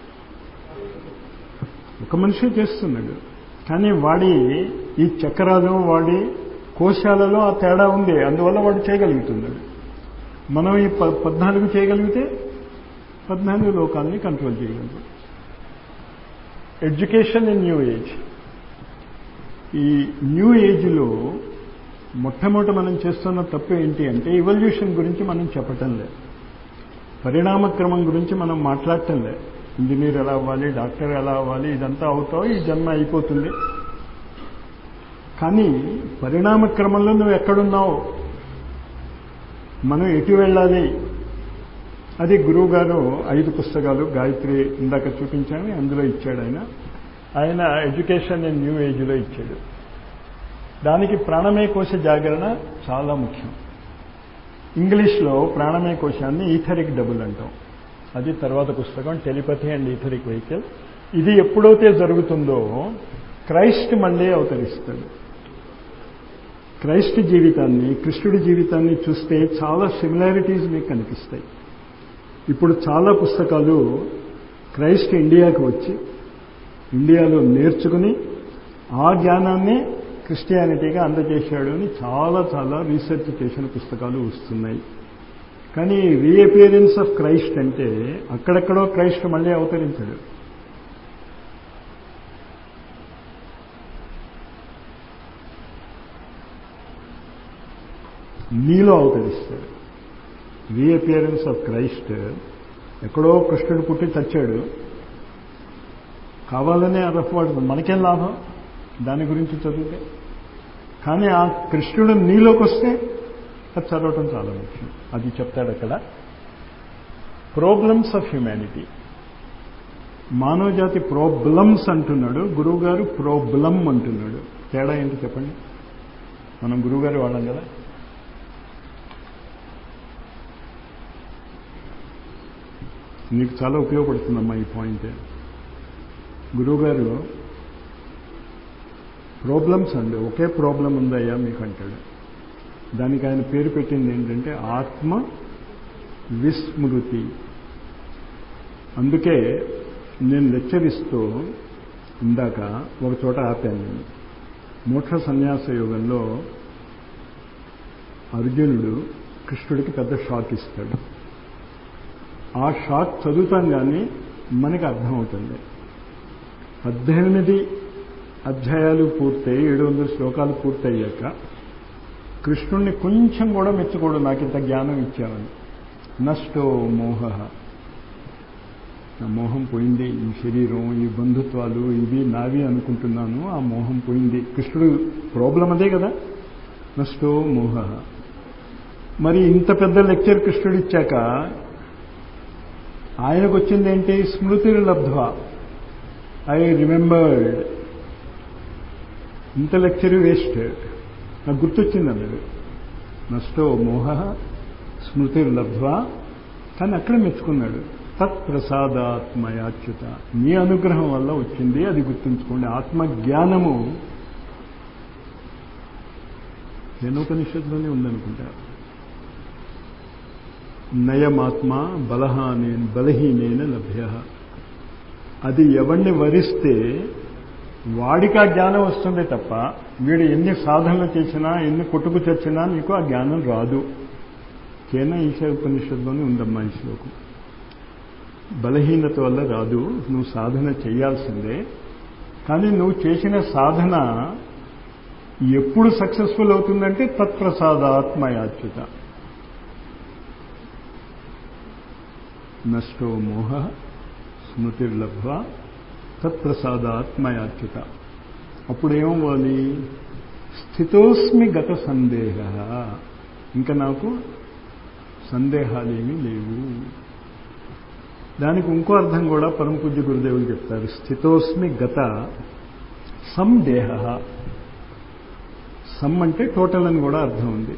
ఒక మనిషి చేస్తున్నాడు. కానీ వాడి ఈ చక్రాలు, వాడి కోశాలలో ఆ తేడా ఉంది. అందువల్ల వాడు చేయగలుగుతున్నాడు. మనం ఈ పద్నాలుగు చేయగలిగితే పద్నాలుగు లోకాలని కంట్రోల్ చేయగలరు. Education in new age. ఈ న్యూ ఏజ్లో మొట్టమొదట మనం చేస్తున్న తప్పు ఏంటి అంటే ఇవల్యూషన్ గురించి మనం చెప్పటం లేదు, పరిణామక్రమం గురించి మనం మాట్లాడటం లేదు. ఇంజనీర్ ఎలా అవ్వాలి, డాక్టర్ ఎలా అవ్వాలి, ఇదంతా అవుతావు, ఈ జన్మ అయిపోతుంది. కానీ పరిణామక్రమంలో నువ్వు ఎక్కడున్నావు, మనం ఎటు వెళ్ళాలి, అది గురువు గారు ఐదు పుస్తకాలు గాయత్రి ఇందాక చూపించాను, అందులో ఇచ్చాడు ఆయన. ఆయన ఎడ్యుకేషన్ ఇన్ న్యూ ఏజ్లో ఇచ్చాడు. దానికి ప్రాణమయ కోశ జాగరణ చాలా ముఖ్యం. ఇంగ్లీష్లో ప్రాణమయ కోశాన్ని ఈథరిక్ డబుల్ అంటాం. అది తర్వాత పుస్తకం, టెలిపతి అండ్ ఈథరిక్ వెహికల్. ఇది ఎప్పుడైతే జరుగుతుందో క్రైస్ట్ మళ్ళీ అవతరిస్తాడు. క్రైస్ట్ జీవితాన్ని, కృష్ణుడి జీవితాన్ని చూస్తే చాలా సిమిలారిటీస్ మీకు కనిపిస్తాయి. ఇప్పుడు చాలా పుస్తకాలు క్రైస్ట్ ఇండియాకి వచ్చి ఇండియాలో నేర్చుకుని ఆ జ్ఞానాన్ని క్రిస్టియానిటీగా అందజేశాడు అని చాలా చాలా రీసెర్చ్ చేసిన పుస్తకాలు వస్తున్నాయి. కానీ రీఅపియరెన్స్ ఆఫ్ క్రైస్ట్ అంటే అక్కడెక్కడో క్రైస్ట్ మళ్ళీ అవతరించాడు. నీలో అవతరిస్తాడు. రీఅపియరెన్స్ ఆఫ్ క్రైస్ట్ ఎక్కడో కృష్ణుడు పుట్టి చచ్చాడు, కావాలనే రఫ్వాడు, మనకేం లాభం దాని గురించి చదివితే. కానీ ఆ కృష్ణుడు నీలోకి వస్తే అది చదవటం చాలా ముఖ్యం. అది చెప్తాడు అక్కడ. Problems of humanity. మానవ జాతి ప్రాబ్లమ్స్ అంటున్నాడు, గురువు గారు ప్రాబ్లం అంటున్నాడు. తేడా ఏంటి చెప్పండి? మనం గురువుగారు వాళ్ళం కదా. నీకు చాలా ఉపయోగపడుతుందమ్మా ఈ పాయింట్. గురువుగారు ప్రాబ్లమ్స్ అండి, ఒకే ప్రాబ్లం ఉందయ్యా మీకు అంటాడు. దానికి ఆయన పేరు పెట్టింది ఏంటంటే ఆత్మ విస్మృతి. అందుకే నేను లెక్చర్ ఇస్తూ ఇందాక ఒక చోట ఆపాను. నేను మోక్ష సన్యాస యోగంలో అర్జునుడు కృష్ణుడికి పెద్ద షాక్ ఇస్తాడు. ఆ షాక్ చదువుతాం కానీ మనకి అర్థమవుతుంది. పద్దెనిమిది అధ్యాయాలు పూర్తయి ఏడు వందల శ్లోకాలు పూర్తయ్యాక కృష్ణుణ్ణి కొంచెం కూడా మెచ్చుకోడు, నాకు ఇంత జ్ఞానం ఇచ్చామని. నష్టో మోహ, నా మోహం పోయింది, ఈ శరీరం, ఈ బంధుత్వాలు ఇవి నావి అనుకుంటున్నాను, ఆ మోహం పోయింది. కృష్ణుడు ప్రాబ్లం అదే కదా, నష్టో మోహ. మరి ఇంత పెద్ద లెక్చర్ కృష్ణుడు ఇచ్చాక ఆయనకు వచ్చింది ఏంటి? స్మృతి లబ్ధ్వా, ఐ రిమెంబర్డ్. ఇంత లెక్చర్ వేస్ట్, నాకు గుర్తొచ్చింది అన్నాడు. నష్టో మోహ స్మృతి లబ్ధ్వా. కానీ అక్కడ మెచ్చుకున్నాడు. తత్ప్రసాదాత్మయాచ్యుత, నీ అనుగ్రహం వల్ల వచ్చింది, అది గుర్తుంచుకోండి. ఆత్మజ్ఞానము కేనోపనిషత్తులోనే ఉందనుకుంటా. నయమాత్మ బలహానే బలహీనేన లభ్య. అది ఎవరిని వరిస్తే వాడికి ఆ జ్ఞానం వస్తుంది తప్ప, వీడు ఎన్ని సాధనలు చేసినా ఎన్ని కొట్టుకు చచ్చినా నీకు ఆ జ్ఞానం రాదు. కేన ఈశా ఉపనిషత్తులోనే ఉందమ్మా ఈ శ్లోకం. బలహీనత వల్ల రాదు, నువ్వు సాధన చేయాల్సిందే. కానీ నువ్వు చేసిన సాధన ఎప్పుడు సక్సెస్ఫుల్ అవుతుందంటే తత్ప్రసాదాత్మయాచ్యుత. నష్టో మోహ స్మృతిర్లబ్ధ్వా తత్ప్రసాదాత్మయాచ్యుత. అప్పుడు ఏమవ్వాలి? స్థితోస్మి గత సందేహ, ఇంకా నాకు సందేహాలేమీ లేవు. దానికి ఇంకో అర్థం కూడా పరమ పూజ్య గురుదేవులు చెప్తారు. స్థితోస్మి గత సందేహ. సమ్ అంటే టోటల్ అని కూడా అర్థం ఉంది.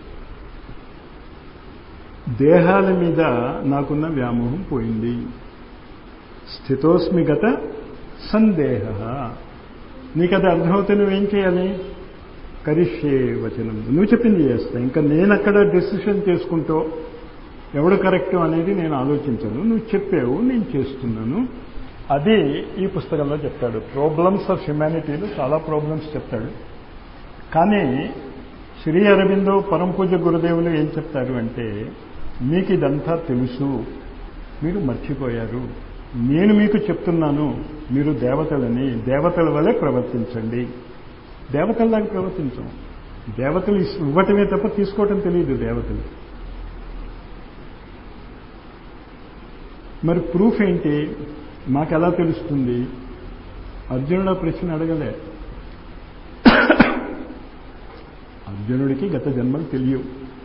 దేహాల మీద నాకున్న వ్యామోహం పోయింది. స్థితోస్మి గత సందేహ. నీకు అది అర్థమవుతే నువ్వేం చేయాలి? కరిష్యే వచనం, నువ్వు చెప్పింది చేస్తా. ఇంకా నేను అక్కడ డెసిషన్ చేసుకుంటూ ఎవడు కరెక్ట్ అనేది నేను ఆలోచించను. నువ్వు చెప్పావు, నేను చేస్తున్నాను. అది ఈ పుస్తకంలో చెప్తాడు. ప్రాబ్లమ్స్ ఆఫ్ హ్యుమానిటీలో చాలా ప్రాబ్లమ్స్ చెప్తాడు. కానీ శ్రీ అరవిందో పరమ పూజ్య గురుదేవులు ఏం చెప్తారు అంటే, మీకు ఇదంతా తెలుసు, మీరు మర్చిపోయారు. నేను మీకు చెప్తున్నాను, మీరు దేవతలని, దేవతల వలె ప్రవర్తించండి. దేవతల్లాగా ప్రవర్తించం. దేవతలు ఇవ్వటమే తప్ప తీసుకోవటం తెలియదు దేవతలు. మరి ప్రూఫ్ ఏంటి? మాకు ఎలా తెలుస్తుంది? అర్జునుడు ప్రశ్న అడగలే. అర్జునుడికి గత జన్మలు తెలియవు.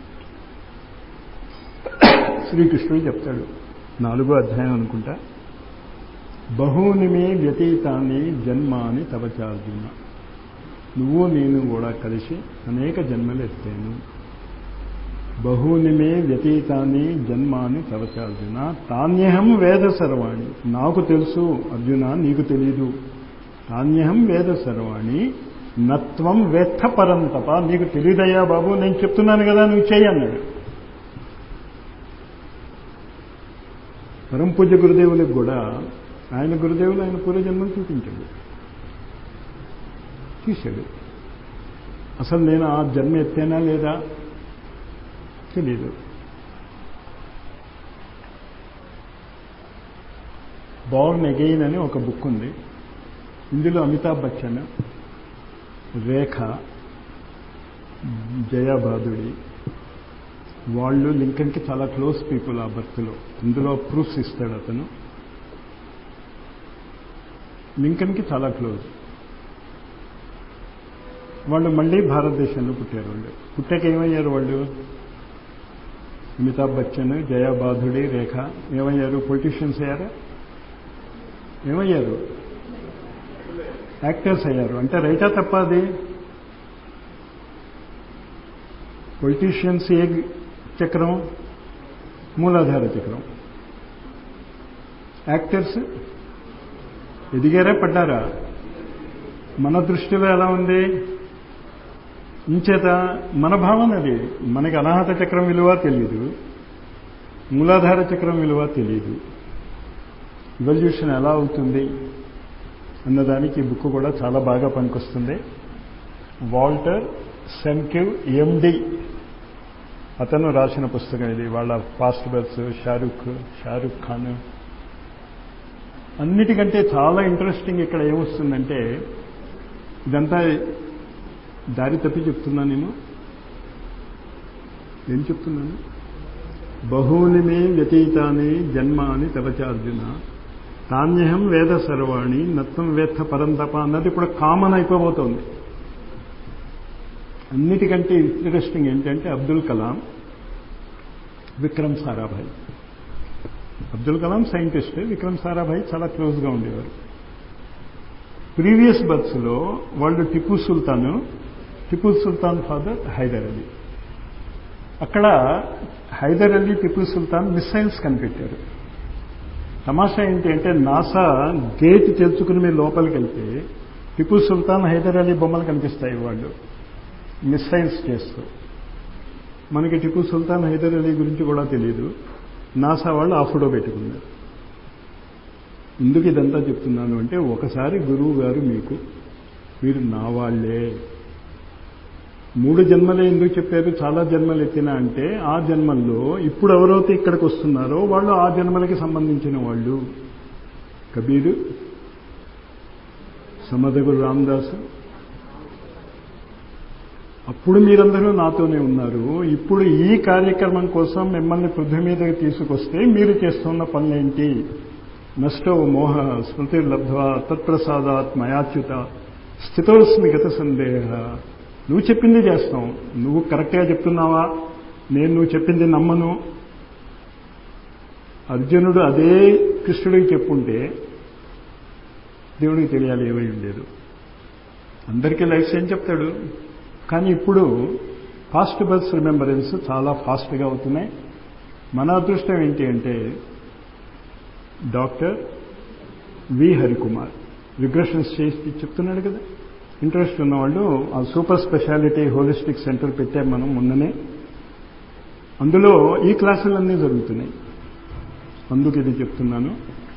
శ్రీకృష్ణుడు చెప్తాడు, నాలుగో అధ్యాయం అనుకుంటా, బహూని మే వ్యతీతాన్ని జన్మాని తవచార్జున. నువ్వు నేను కూడా కలిసి అనేక జన్మలు ఎత్తాను. బహూని మే వ్యతీతాన్ని జన్మాని తవచార్జున తాన్యహం వేద సర్వాణి. నాకు తెలుసు అర్జున, నీకు తెలీదు. తాన్యహం వేద సర్వాణి నత్వం వేత్త పరంతప. నీకు తెలియదయ్యా బాబు, నేను చెప్తున్నాను కదా, నువ్వు చెయ్యి అన్నాడు. పరమ పూజ్య గురుదేవులకు కూడా ఆయన గురుదేవులు ఆయన పూర్వజన్మను చూపించాడు, చూశాడు. అసలు నేను ఆ జన్మ ఎత్తేనా లేదా తెలీదు. బోర్న్ అగెయిన్ అని ఒక బుక్ ఉంది. ఇందులో అమితాబ్ బచ్చన్, రేఖ, జయాబాదుడి వాళ్ళు లింకన్కి చాలా క్లోజ్ పీపుల్ ఆ బర్త్లో. ఇందులో ప్రూఫ్స్ ఇస్తాడు అతను. లింకన్కి చాలా క్లోజ్. వాళ్ళు మళ్ళీ భారతదేశంలో పుట్టారు. వాళ్ళు పుట్టాక ఏమయ్యారు? వాళ్ళు అమితాబ్ బచ్చన్, జయాబాధుడి, రేఖ ఏమయ్యారు? పొలిటీషియన్స్ అయ్యారా? ఏమయ్యారు? యాక్టర్స్ అయ్యారు. అంటే రైటా తప్ప అది? పొలిటీషియన్స్ ఏ చక్రం? మూలాధార చక్రం. యాక్టర్స్ ఎదిగారా పడ్డారా? మన దృష్టిలో ఎలా ఉంది? ఇంచేత మన భావన అది. మనకి అనాహత చక్రం విలువ తెలియదు, మూలాధార చక్రం విలువ తెలియదు. ఇవల్యూషన్ ఎలా అవుతుంది అన్నదానికి ఈ బుక్ కూడా చాలా బాగా పనికొస్తుంది. వాల్టర్ సెన్కివ్ ఎండి అతను రాసిన పుస్తకం ఇది. వాళ్ళ ఫాస్ట్ బర్స్, షారుఖ్ షారుఖ్ ఖాన్. అన్నిటికంటే చాలా ఇంట్రెస్టింగ్ ఇక్కడ ఏమొస్తుందంటే, ఇదంతా దారి తప్పి చెప్తున్నానేమో. ఏం చెప్తున్నాను? బహూని మే వ్యతీతాని జన్మాని తవచార్జున తాన్యహం వేద సర్వాణి నత్వం వేత్త పరంతప అన్నది ఇప్పుడు కామన్ అయిపోబోతోంది. అన్నిటికంటే ఇంట్రెస్టింగ్ ఏంటంటే అబ్దుల్ కలాం, విక్రమ్ సారాభాయ్ అబ్దుల్ కలాం సైంటిస్ట్, విక్రమ్ సారాభాయ్ చాలా క్లోజ్గా ఉండేవారు. ప్రీవియస్ బర్త్స్లో వాళ్ళు టిపు సుల్తాను, టిపు సుల్తాన్ ఫాదర్ హైదర్ అలీ. అక్కడ హైదర్ అలీ, టిపు సుల్తాన్ మిస్సైల్స్ కనిపెట్టారు. తమాషా ఏంటి అంటే నాసా గేట్ తెరుచుకుని మీరు లోపలికి వెళ్తే టిపు సుల్తాన్, హైదర్ అలీ బొమ్మలు కనిపిస్తాయి వాళ్ళు మిస్సైల్స్ చేస్తూ. మనకి టిపు సుల్తాన్, హైదర్ అలీ గురించి కూడా తెలియదు. నాసా వాళ్ళు ఆ ఫోటో పెట్టుకున్నారు. ఎందుకు ఇదంతా చెప్తున్నాను అంటే ఒకసారి గురువు గారు మీకు మీరు నా వాళ్లే. మూడు జన్మలే ఎందుకు చెప్పారు, చాలా జన్మలు ఎత్తినా అంటే ఆ జన్మల్లో ఇప్పుడు ఎవరైతే ఇక్కడికి వస్తున్నారో వాళ్ళు ఆ జన్మలకి సంబంధించిన వాళ్ళు. కబీరు, సమదగురు రామదాసు, అప్పుడు మీరందరూ నాతోనే ఉన్నారు. ఇప్పుడు ఈ కార్యక్రమం కోసం మిమ్మల్ని పృథ్వీ మీదకి తీసుకొస్తే మీరు చేస్తున్న పనులేంటి? నష్టో మోహ స్మృతిర్లబ్ధ్వా తత్ప్రసాదాత్ మయాచ్యుత స్థితోస్మి గత సందేహ. నువ్వు చెప్పింది చేస్తాం. నువ్వు కరెక్ట్గా చెప్తున్నావా? నేను నువ్వు చెప్పింది నమ్మను. అర్జునుడు అదే కృష్ణుడికి చెప్పుంటే దేవుడికి తెలియాలి ఏమై ఉండేది. అందరికీ లైఫ్ ఏం చెప్తాడు. కానీ ఇప్పుడు ఫాస్ట్ బర్త్ రిమెంబరెన్స్ చాలా ఫాస్ట్గా అవుతున్నాయి. మన అదృష్టం ఏంటి అంటే డాక్టర్ వి హరికుమార్ రిగ్రెషన్స్ చేసి చెప్తున్నాడు కదా. ఇంట్రెస్ట్ ఉన్నవాళ్ళు ఆ సూపర్ స్పెషాలిటీ హోలిస్టిక్ సెంటర్ పెట్టాం మనం మొన్ననే. అందులో ఈ క్లాసులన్నీ జరుగుతున్నాయి. అందుకు ఇది చెప్తున్నాను.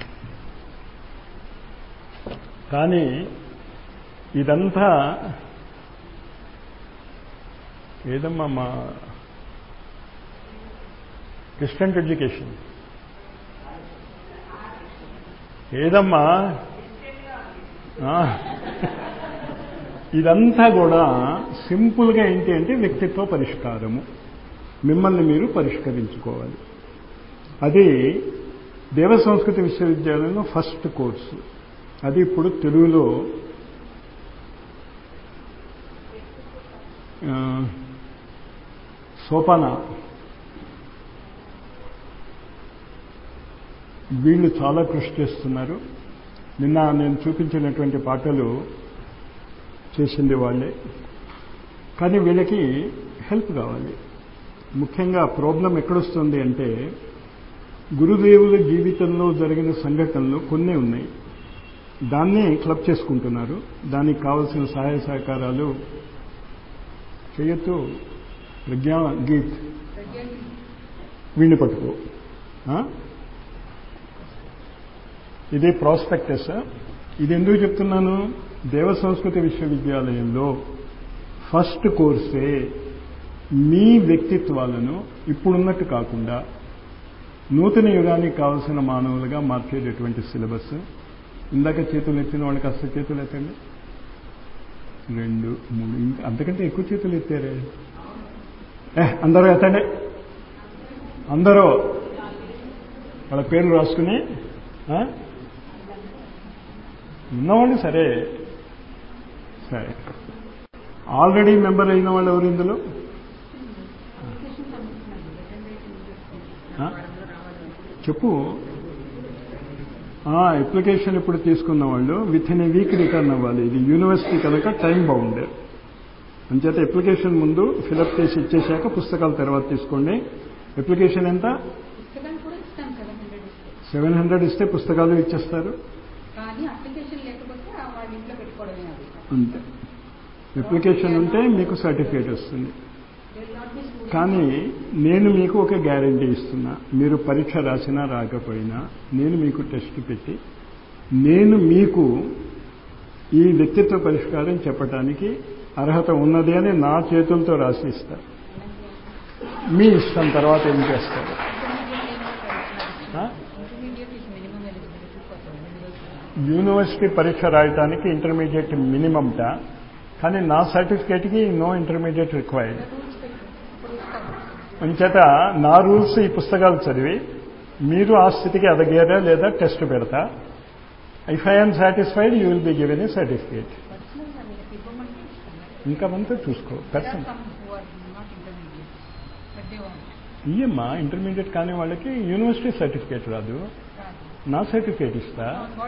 కానీ ఇదంతా ఏదమ్మా మా డిస్టెంట్ ఎడ్యుకేషన్ ఏదమ్మా ఇదంతా కూడా సింపుల్గా ఏంటి అంటే వ్యక్తిత్వ పరిష్కారము. మిమ్మల్ని మీరు పరిష్కరించుకోవాలి. అది దేవ సంస్కృతి విశ్వవిద్యాలయంలో ఫస్ట్ కోర్సు. అది ఇప్పుడు తెలుగులో సోపాన. వీళ్ళు చాలా కృషి చేస్తున్నారు. నిన్న నేను చూపించినటువంటి పాటలు చేసింది వాళ్ళే. కానీ వీళ్ళకి హెల్ప్ కావాలి. ముఖ్యంగా ప్రాబ్లం ఎక్కడొస్తుంది అంటే గురుదేవుల జీవితంలో జరిగిన సంఘటనలు కొన్ని ఉన్నాయి. దాన్నే క్లబ్ చేసుకుంటున్నారు. దానికి కావలసిన సహాయ సహకారాలు చేయొచ్చు. ప్రజ్ఞా గీత్ వీణ్ణి పట్టుకో. ఇది ప్రాస్పెక్టస్. ఇది ఎందుకు చెప్తున్నాను? దేవ సంస్కృతి విశ్వవిద్యాలయంలో ఫస్ట్ కోర్సే మీ వ్యక్తిత్వాలను ఇప్పుడున్నట్టు కాకుండా నూతన యుగానికి కావలసిన మానవులుగా మార్చేటటువంటి సిలబస్. ఇందాక చేతులు ఎత్తిన వాళ్ళకి అస్త చేతులు ఎత్తండి. రెండు మూడు ఇంకా అంతకంటే ఎక్కువ చేతులు ఎత్తారే. ఏ అందరూ ఎత్తండి. అందరూ వాళ్ళ పేర్లు రాసుకుని ఉన్నవాళ్ళు సరే సరే. ఆల్రెడీ మెంబర్ అయిన వాళ్ళు ఎవరు ఇందులో? చెప్పు. అప్లికేషన్ ఇప్పుడు తీసుకున్న వాళ్ళు with in a week return అవ్వాలి. ఇది యూనివర్సిటీ కనుక టైం బౌండ్. అంచేత అప్లికేషన్ ముందు ఫిలప్ చేసి ఇచ్చేశాక పుస్తకాలు తర్వాత తీసుకోండి. అప్లికేషన్ ఎంత? సెవెన్ హండ్రెడ్ ఇస్తే పుస్తకాలు ఇచ్చేస్తారు. అంతే. అప్లికేషన్ ఉంటే మీకు సర్టిఫికేట్ వస్తుంది. కానీ నేను మీకు ఒక గ్యారంటీ ఇస్తున్నా. మీరు పరీక్ష రాసినా రాకపోయినా నేను మీకు టెస్ట్ పెట్టి నేను మీకు ఈ వ్యక్తిత్వ పరిష్కారం చెప్పడానికి అర్హత ఉన్నది అని నా చేతులతో రాసి ఇస్తా. మీ ఇష్టం తర్వాత ఏం చేస్తారు. యూనివర్సిటీ పరీక్ష రాయడానికి ఇంటర్మీడియట్ మినిమంటా. కానీ నా సర్టిఫికేట్కి నో ఇంటర్మీడియట్ రిక్వైర్డ్. అంచేత నా రూల్స్ ఈ పుస్తకాలు చదివి మీరు ఆ స్థితికి ఎదగారా లేదా టెస్ట్ పెడతా. If I'm satisfied you will be given a certificate. ఇంకా మనతో చూసుకో. పర్సన్ ఇయ్యమ్మా ఇంటర్మీడియట్ కానీ వాళ్ళకి యూనివర్సిటీ సర్టిఫికేట్ రాదు, నా సర్టిఫికేట్ ఇస్తా.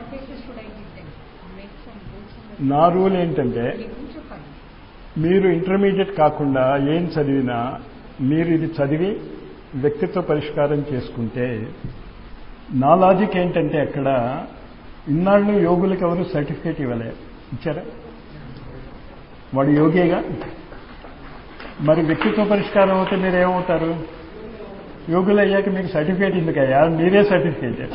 నా రూల్ ఏంటంటే మీరు ఇంటర్మీడియట్ కాకుండా ఏం చదివినా మీరు ఇది చదివి వ్యక్తిత్వ పరిష్కారం చేసుకుంటే, నా లాజిక్ ఏంటంటే అక్కడ ఇన్నాళ్ళు యోగులకు ఎవరు సర్టిఫికేట్ ఇవ్వలే, ఇచ్చారా? వాడు యోగేగా. మరి వ్యక్తిత్వ పరిష్కారం అవుతే మీరు ఏమవుతారు? యోగులు అయ్యాక మీకు సర్టిఫికేట్ ఎందుకయ్యా, మీరే సర్టిఫికేట్.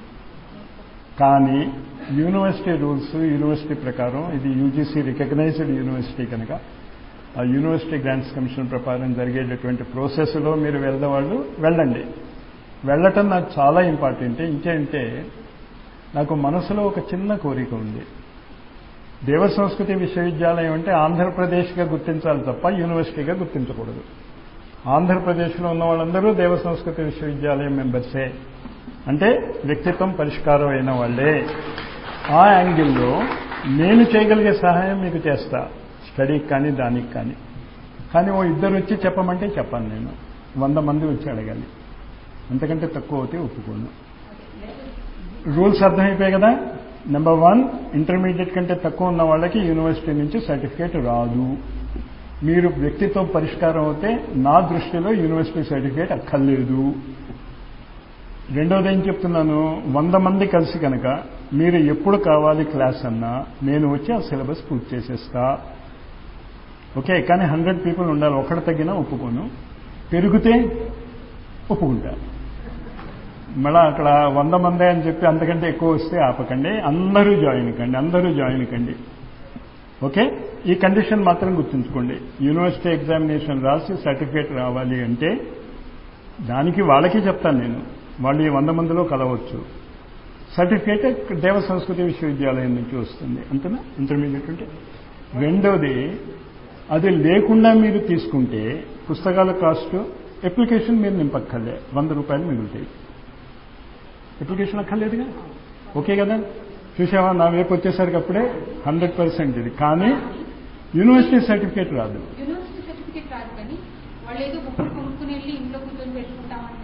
కానీ యూనివర్సిటీ రూల్స్, యూనివర్సిటీ ప్రకారం ఇది యూజీసీ రికగ్నైజ్డ్ యూనివర్సిటీ కనుక ఆ యూనివర్సిటీ గ్రాంట్స్ కమిషన్ ప్రకారం జరిగేటటువంటి ప్రాసెస్లో మీరు వెళ్ళేవాళ్ళు వెళ్ళండి. వెళ్ళటం నాకు చాలా ఇంపార్టెంట్. ఇంకేంటే నాకు మనసులో ఒక చిన్న కోరిక ఉంది. దేవ సంస్కృతి విశ్వవిద్యాలయం అంటే ఆంధ్రప్రదేశ్గా గుర్తించాలి తప్ప యూనివర్సిటీగా గుర్తించకూడదు. ఆంధ్రప్రదేశ్లో ఉన్న వాళ్ళందరూ దేవ సంస్కృతి విశ్వవిద్యాలయం మెంబర్సే, అంటే వ్యక్తిత్వం పరిష్కారం అయిన వాళ్ళే. ఆ యాంగిల్లో నేను చేయగలిగే సహాయం మీకు చేస్తా, స్టడీకి కానీ దానికి కానీ. కానీ ఓ ఇద్దరు వచ్చి చెప్పమంటే చెప్పాను, నేను వంద మంది వచ్చి అడగాలి, అంతకంటే తక్కువ అవుతే ఒప్పుకోను. రూల్స్ అర్థమైపోయాయి కదా. నెంబర్ వన్, ఇంటర్మీడియట్ కంటే తక్కువ ఉన్న వాళ్ళకి యూనివర్సిటీ నుంచి సర్టిఫికేట్ రాదు. మీరు వ్యక్తిత్వం పరిష్కారం అవుతే నా దృష్టిలో యూనివర్సిటీ సర్టిఫికేట్ అక్కర్లేదు. రెండోది ఏం చెప్తున్నాను, వంద మంది కలిసి కనుక మీరు ఎప్పుడు కావాలి క్లాస్ అన్నా నేను వచ్చి ఆ సిలబస్ పూర్తి చేసేస్తా. ఓకే, కానీ హండ్రెడ్ పీపుల్ ఉండాలి. ఒకటి తగ్గినా ఒప్పుకోను, పెరిగితే ఒప్పుకుంటా. మళ్ళా అక్కడ వంద మందే అని చెప్పి అంతకంటే ఎక్కువ వస్తే ఆపకండి, అందరూ జాయిన్ కండి, అందరూ జాయిన్ కండి. ఓకే, ఈ కండిషన్ మాత్రం గుర్తుంచుకోండి. యూనివర్సిటీ ఎగ్జామినేషన్ రాసి సర్టిఫికేట్ రావాలి అంటే దానికి వాళ్ళకి చెప్తాను నేను, వాళ్ళు ఈ వంద మందిలో కలవచ్చు. సర్టిఫికేట్ దేవ సంస్కృతి విశ్వవిద్యాలయం నుంచి వస్తుంది, అంతేనా ఇంటర్మీడియట్ అంటే. రెండోది, అది లేకుండా మీరు తీసుకుంటే పుస్తకాల కాస్ట్, అప్లికేషన్ మీరు నింపక్కర్లే, వంద రూపాయలు మిగులుతాయి. అప్లికేషన్ అక్కర్లేదుగా, ఓకే కదా. చూసావా, నా వైపు వచ్చేసరికి అప్పుడే హండ్రెడ్ పర్సెంట్ ఇది. కానీ యూనివర్సిటీ సర్టిఫికేట్ రాదు. యూనివర్సిటీ సర్టిఫికేట్ రాదు, కానీ వాళ్ళు ఏదో బుక్కులు కొనుక్కుని వెళ్ళి ఇంట్లో కూర్చొని పెట్టుకుంటామంటే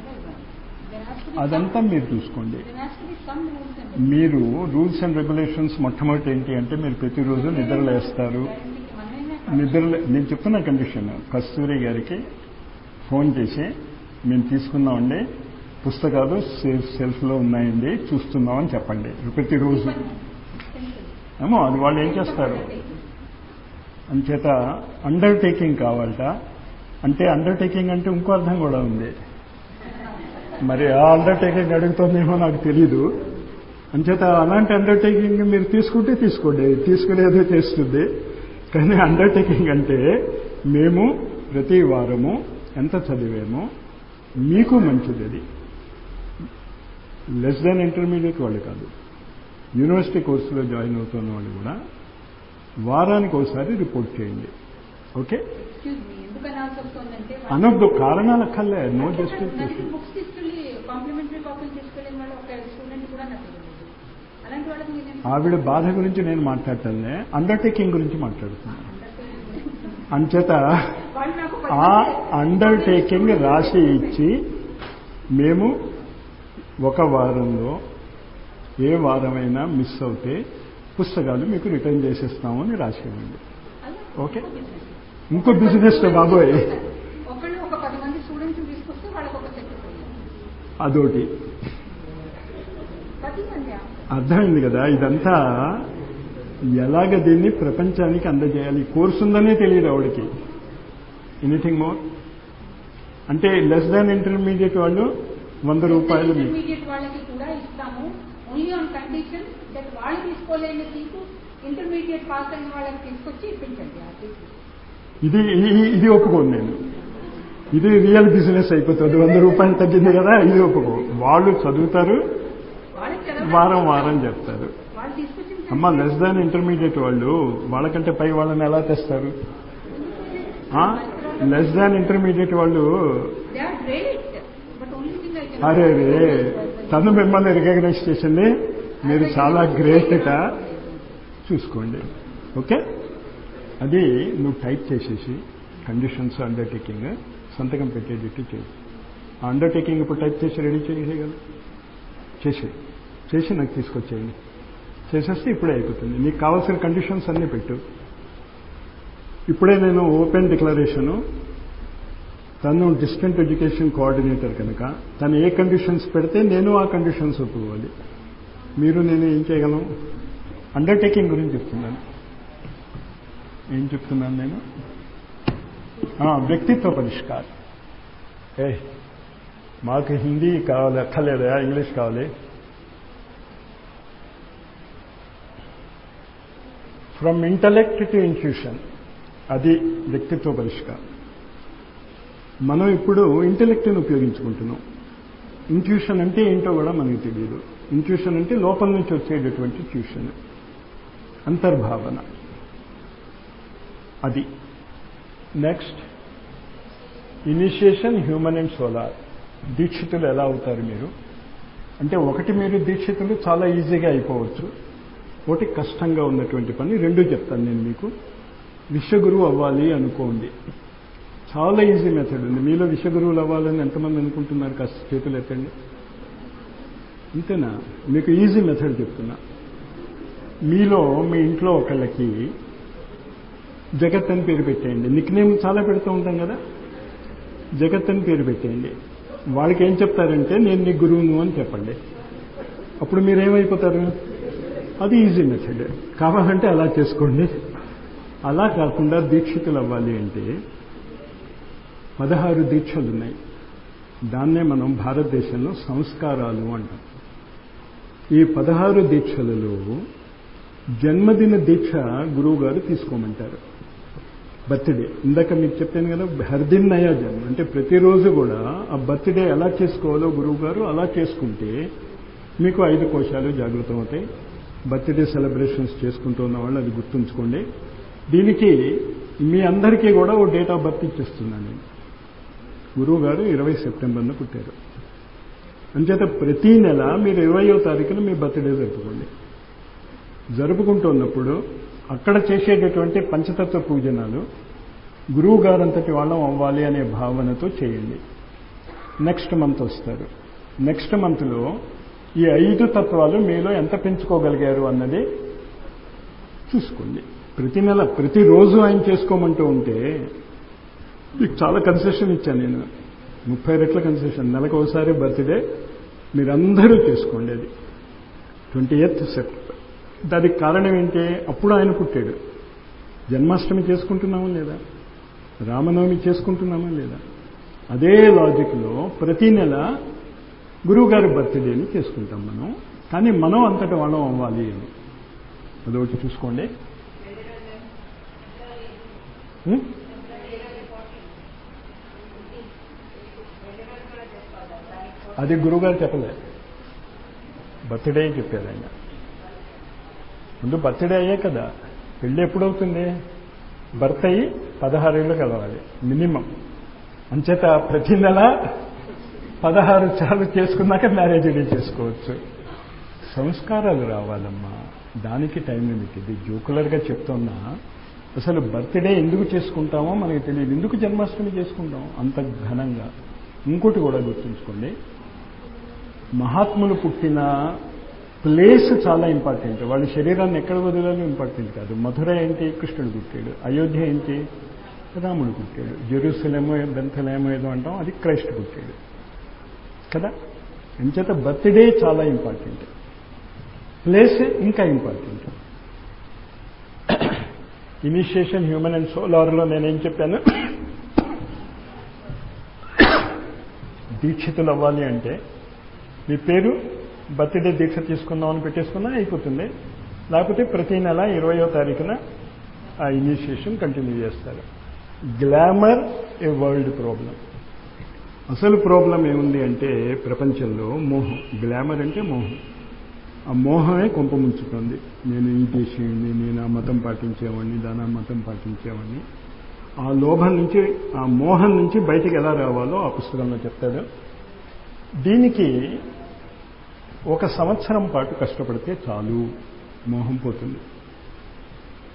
అదంతా మీరు చూసుకోండి. మీరు రూల్స్ అండ్ రెగ్యులేషన్స్ మొట్టమొదటి ఏంటి అంటే, మీరు ప్రతిరోజు నిద్రలేస్తారు. నిద్ర నేను చెప్తున్న కండిషన్, కస్తూరి గారికి ఫోన్ చేసి మేము తీసుకున్నామండి, పుస్తకాలు సేఫ్ సెల్ఫ్లో ఉన్నాయండి, చూస్తున్నామని చెప్పండి ప్రతిరోజు. ఏమో అది వాళ్ళు ఏం చేస్తారు. అంచేత అండర్టేకింగ్ కావాలట. అంటే అండర్టేకింగ్ అంటే ఇంకో అర్థం కూడా ఉంది, మరి ఆ అండర్టేకింగ్ అడుగుతుందేమో నాకు తెలీదు. అంచేత అలాంటి అండర్టేకింగ్ మీరు తీసుకుంటే తీసుకోండి, తీసుకునేదే చేస్తుంది. కానీ అండర్టేకింగ్ అంటే మేము ప్రతి వారము ఎంత చదివామో మీకు మంచిది. అది లెస్ దాన్ ఇంటర్మీడియట్ వాళ్ళు కాదు, యూనివర్సిటీ కోర్సులో జాయిన్ అవుతున్న వాళ్ళు కూడా వారానికి ఒకసారి రిపోర్ట్ చేయండి. ఓకే, అనొద్దు, కారణాలు అక్కర్లే, నో జస్టిఫికేషన్. ఆవిడ బాధ గురించి నేను మాట్లాడతానే, అండర్టేకింగ్ గురించి మాట్లాడుతున్నాను. అంచేత ఆ అండర్టేకింగ్ రాసి ఇచ్చి మేము ఒక వారంలో ఏ వారమైనా మిస్ అవుతే పుస్తకాలు మీకు రిటర్న్ చేసేస్తాము అని రాసి ఇవ్వండి. ఓకే, ఇంకో బిజినెస్ బాబోయ్, అదోటి అర్థమైంది కదా. ఇదంతా ఎలాగ దీన్ని ప్రపంచానికి అందజేయాలి. కోర్సు ఉందనే తెలియదు ఆవిడకి. ఎనీథింగ్ మోర్ అంటే లెస్ దాన్ ఇంటర్మీడియట్ వాళ్ళు వంద రూపాయలు వాళ్ళకి కూడా ఇస్తాము, ఓన్లీ ఆన్ కండిషన్ దట్ వాళ్ళు తీసుకోలేని సీటు ఇంటర్మీడియట్ పాస్ అయిన వాళ్ళకి తీసుకొచ్చి ఇప్పించండి. ఇది ఇది ఒప్పుకోను నేను. ఇది రియల్ బిజినెస్ అయిపోతుంది. వంద రూపాయలు తగ్గింది కదా, ఇది ఒప్పుకో. వాళ్ళు చదువుతారు, వారం వారం చెప్తారు. అమ్మ లెస్ దాన్ ఇంటర్మీడియట్ వాళ్ళు వాళ్ళకంటే పై వాళ్ళని ఎలా తెస్తారు? లెస్ దాన్ ఇంటర్మీడియట్ వాళ్ళు అరే రే తను మిమ్మల్ని రికగ్నైజ్ చేసింది, మీరు చాలా గ్రేట్గా చూసుకోండి. ఓకే, అది నువ్వు టైప్ చేసేసి కండిషన్స్ అండర్టేకింగ్ సంతకం పెట్టేటట్టు చేయి. ఆ అండర్టేకింగ్ ఇప్పుడు టైప్ చేసి రెడీ చేయగలరు, చేసి చేసి నాకు తీసుకొచ్చేయండి. చేసేస్తే ఇప్పుడే అయిపోతుంది. నీకు కావాల్సిన కండిషన్స్ అన్నీ పెట్టు. ఇప్పుడే నేను ఓపెన్ డిక్లరేషను, తను డిస్టెంట్ ఎడ్యుకేషన్ కోఆర్డినేటర్ కనుక తను ఏ కండిషన్స్ పెడితే నేను ఆ కండిషన్స్ ఒప్పుకోవాలి. మీరు నేను ఏం చేయగలం? అండర్టేకింగ్ గురించి చెప్తున్నాను. ఏం చెప్తున్నాను నేను? వ్యక్తిత్వ పరిష్కారం. ఏ మాకు హిందీ కావాలి, అక్కర్లేదా, ఇంగ్లీష్ కావాలి. ఫ్రమ్ ఇంటలెక్ట్ టు ఇంట్యూషన్, అది వ్యక్తిత్వ పరిష్కారం. మనం ఇప్పుడు ఇంటెలెక్ట్ని ఉపయోగించుకుంటున్నాం. ఇంట్యూషన్ అంటే ఏంటో కూడా మనకు తెలియదు. ఇంట్యూషన్ అంటే లోపల నుంచి వచ్చేటటువంటి ట్యూషన్, అంతర్భావన. అది next initiation human and solar. దీక్షితులు ఎలా అవుతారు మీరు అంటే, ఒకటి మీరు దీక్షితులు చాలా ఈజీగా అయిపోవచ్చు, ఒకటి కష్టంగా ఉన్నటువంటి పని. రెండూ చెప్తాను నేను మీకు. విశ్వగురువు అవ్వాలి అనుకోండి, చాలా ఈజీ మెథడ్ ఉంది. మీలో విశ్వగురువులు అవ్వాలని ఎంతమంది అనుకుంటున్నారు? కాస్త చేతులు ఎత్తండి. అంతేనా? మీకు ఈజీ మెథడ్ చెప్తున్నా. మీలో మీ ఇంట్లో ఒకళ్ళకి జగత్ అని పేరు పెట్టేయండి. నిక్ నేమ్ చాలా పెడుతూ ఉంటాం కదా, జగత్ అని పేరు పెట్టేయండి. వాళ్ళకి ఏం చెప్తారంటే, నేను నీ గురువును అని చెప్పండి. అప్పుడు మీరేమైపోతారు? అది ఈజీ మెథడ్. కావాలంటే అలా చేసుకోండి. అలా కాకుండా దీక్షితులు అవ్వాలి అంటే పదహారు దీక్షలు ఉన్నాయి. దాన్నే మనం భారతదేశంలో సంస్కారాలు అంటాం. ఈ పదహారు దీక్షలలో జన్మదిన దీక్ష గురువు గారు తీసుకోమంటారు. బర్త్డే ఇందాక మీకు చెప్పాను కదా, హర్దిన్ నయా జన్మ అంటే ప్రతిరోజు కూడా ఆ బర్త్డే ఎలా చేసుకోవాలో గురువు గారు అలా చేసుకుంటే మీకు ఐదు కోశాలు జాగృతం అవుతాయి. బర్త్డే సెలబ్రేషన్స్ చేసుకుంటూ ఉన్న వాళ్ళు అది గుర్తుంచుకోండి. దీనికి మీ అందరికీ కూడా ఓ డేట్ ఆఫ్ బర్త్ ఇచ్చేస్తున్నాను నేను. గురువు గారు ఇరవై సెప్టెంబర్న పుట్టారు. అంచేత ప్రతీ నెల మీరు ఇరవయో తారీఖున మీ బర్త్డే జరుపుకోండి. జరుపుకుంటున్నప్పుడు అక్కడ చేసేటటువంటి పంచతత్వ పూజనాలు గురువు గారంతటి వాళ్ళం అవ్వాలి అనే భావనతో చేయండి. నెక్స్ట్ మంత్ వస్తారు. నెక్స్ట్ మంత్లో ఈ ఐదు తత్వాలు మీలో ఎంత పెంచుకోగలిగారు అన్నది చూసుకోండి. ప్రతి నెల ప్రతిరోజు ఆయన చేసుకోమంటూ ఉంటే మీకు చాలా కన్సెషన్ ఇచ్చాను నేను, ముప్పై రెట్ల కన్సెషన్. నెలకు ఒకసారి బర్త్డే మీరందరూ చేసుకోండి. అది ట్వంటీ ఎయిత్ సెప్టెంబర్. దానికి కారణం ఏంటి? అప్పుడు ఆయన పుట్టాడు. జన్మాష్టమి చేసుకుంటున్నామా లేదా? రామనవమి చేసుకుంటున్నామా లేదా? అదే లాజిక్లో ప్రతి నెల గురువుగారి బర్త్డేని చేసుకుంటాం మనం. కానీ మనం అంతటి వాళ్ళం అవ్వాలి అని అదొకటి చూసుకోండి. అది గురువుగారు చెప్పలే, బర్త్డే చెప్పారు ఆయన. ముందు బర్త్డే అయ్యే కదా పెళ్ళి. ఎప్పుడవుతుంది? బర్త్ అయ్యి పదహారేళ్ళు కలవాలి మినిమం. అంచేత ప్రతి నెల పదహారు సార్లు చేసుకున్నాక మ్యారేజ్ డే చేసుకోవచ్చు. సంస్కారాలు రావాలమ్మా, దానికి టైం లిమిట్. ఇది జోకులర్గా చెప్తున్నా. అసలు బర్త్డే ఎందుకు చేసుకుంటామో మనకి తెలియదు. ఎందుకు జన్మాష్టమి చేసుకుంటాం అంత ఘనంగా? ఇంకోటి కూడా గుర్తుంచుకోండి, మహాత్ములు పుట్టిన ప్లేస్ చాలా ఇంపార్టెంట్. వాళ్ళ శరీరాన్ని ఎక్కడ వదిలాలో ఇంపార్టెంట్ కాదు. మధుర ఏంటి? కృష్ణుడు పుట్టాడు. అయోధ్య ఏంటి? రాముడు పుట్టాడు. జెరూసలేమో బెంతలేమో ఏదో అంటాం, అది క్రైస్ట్ పుట్టాడు కదా. అంచేత బర్త్డే చాలా ఇంపార్టెంట్, ప్లేస్ ఇంకా ఇంపార్టెంట్. ఇనిషియేషన్ హ్యూమన్ అండ్ సోలార్లో నేనేం చెప్పాను? దీక్షితులు అవ్వాలి అంటే మీ పేరు బర్త్డే దీక్ష తీసుకుందామని పెట్టేసుకున్నా అయిపోతుంది. లేకపోతే ప్రతి నెల ఇరవయో తారీఖున ఆ ఇనిషియేషన్ కంటిన్యూ చేస్తారు. Glamour a world problem. అసలు ప్రాబ్లం ఏముంది అంటే ప్రపంచంలో మోహం. గ్లామర్ అంటే మోహం. ఆ మోహమే కొంప ముంచుతుంది. నేను ఈ దేశీయుడిని, నేను ఆ మతం పాటించేవాడిని, దాని ఆ మతం పాటించేవాడిని. ఆ లోభం నుంచి, ఆ మోహం నుంచి బయటికి ఎలా రావాలో ఆ పుస్తకంలో చెప్తాడు. దీనికి ఒక సంవత్సరం పాటు కష్టపడితే చాలు, మోహం పోతుంది.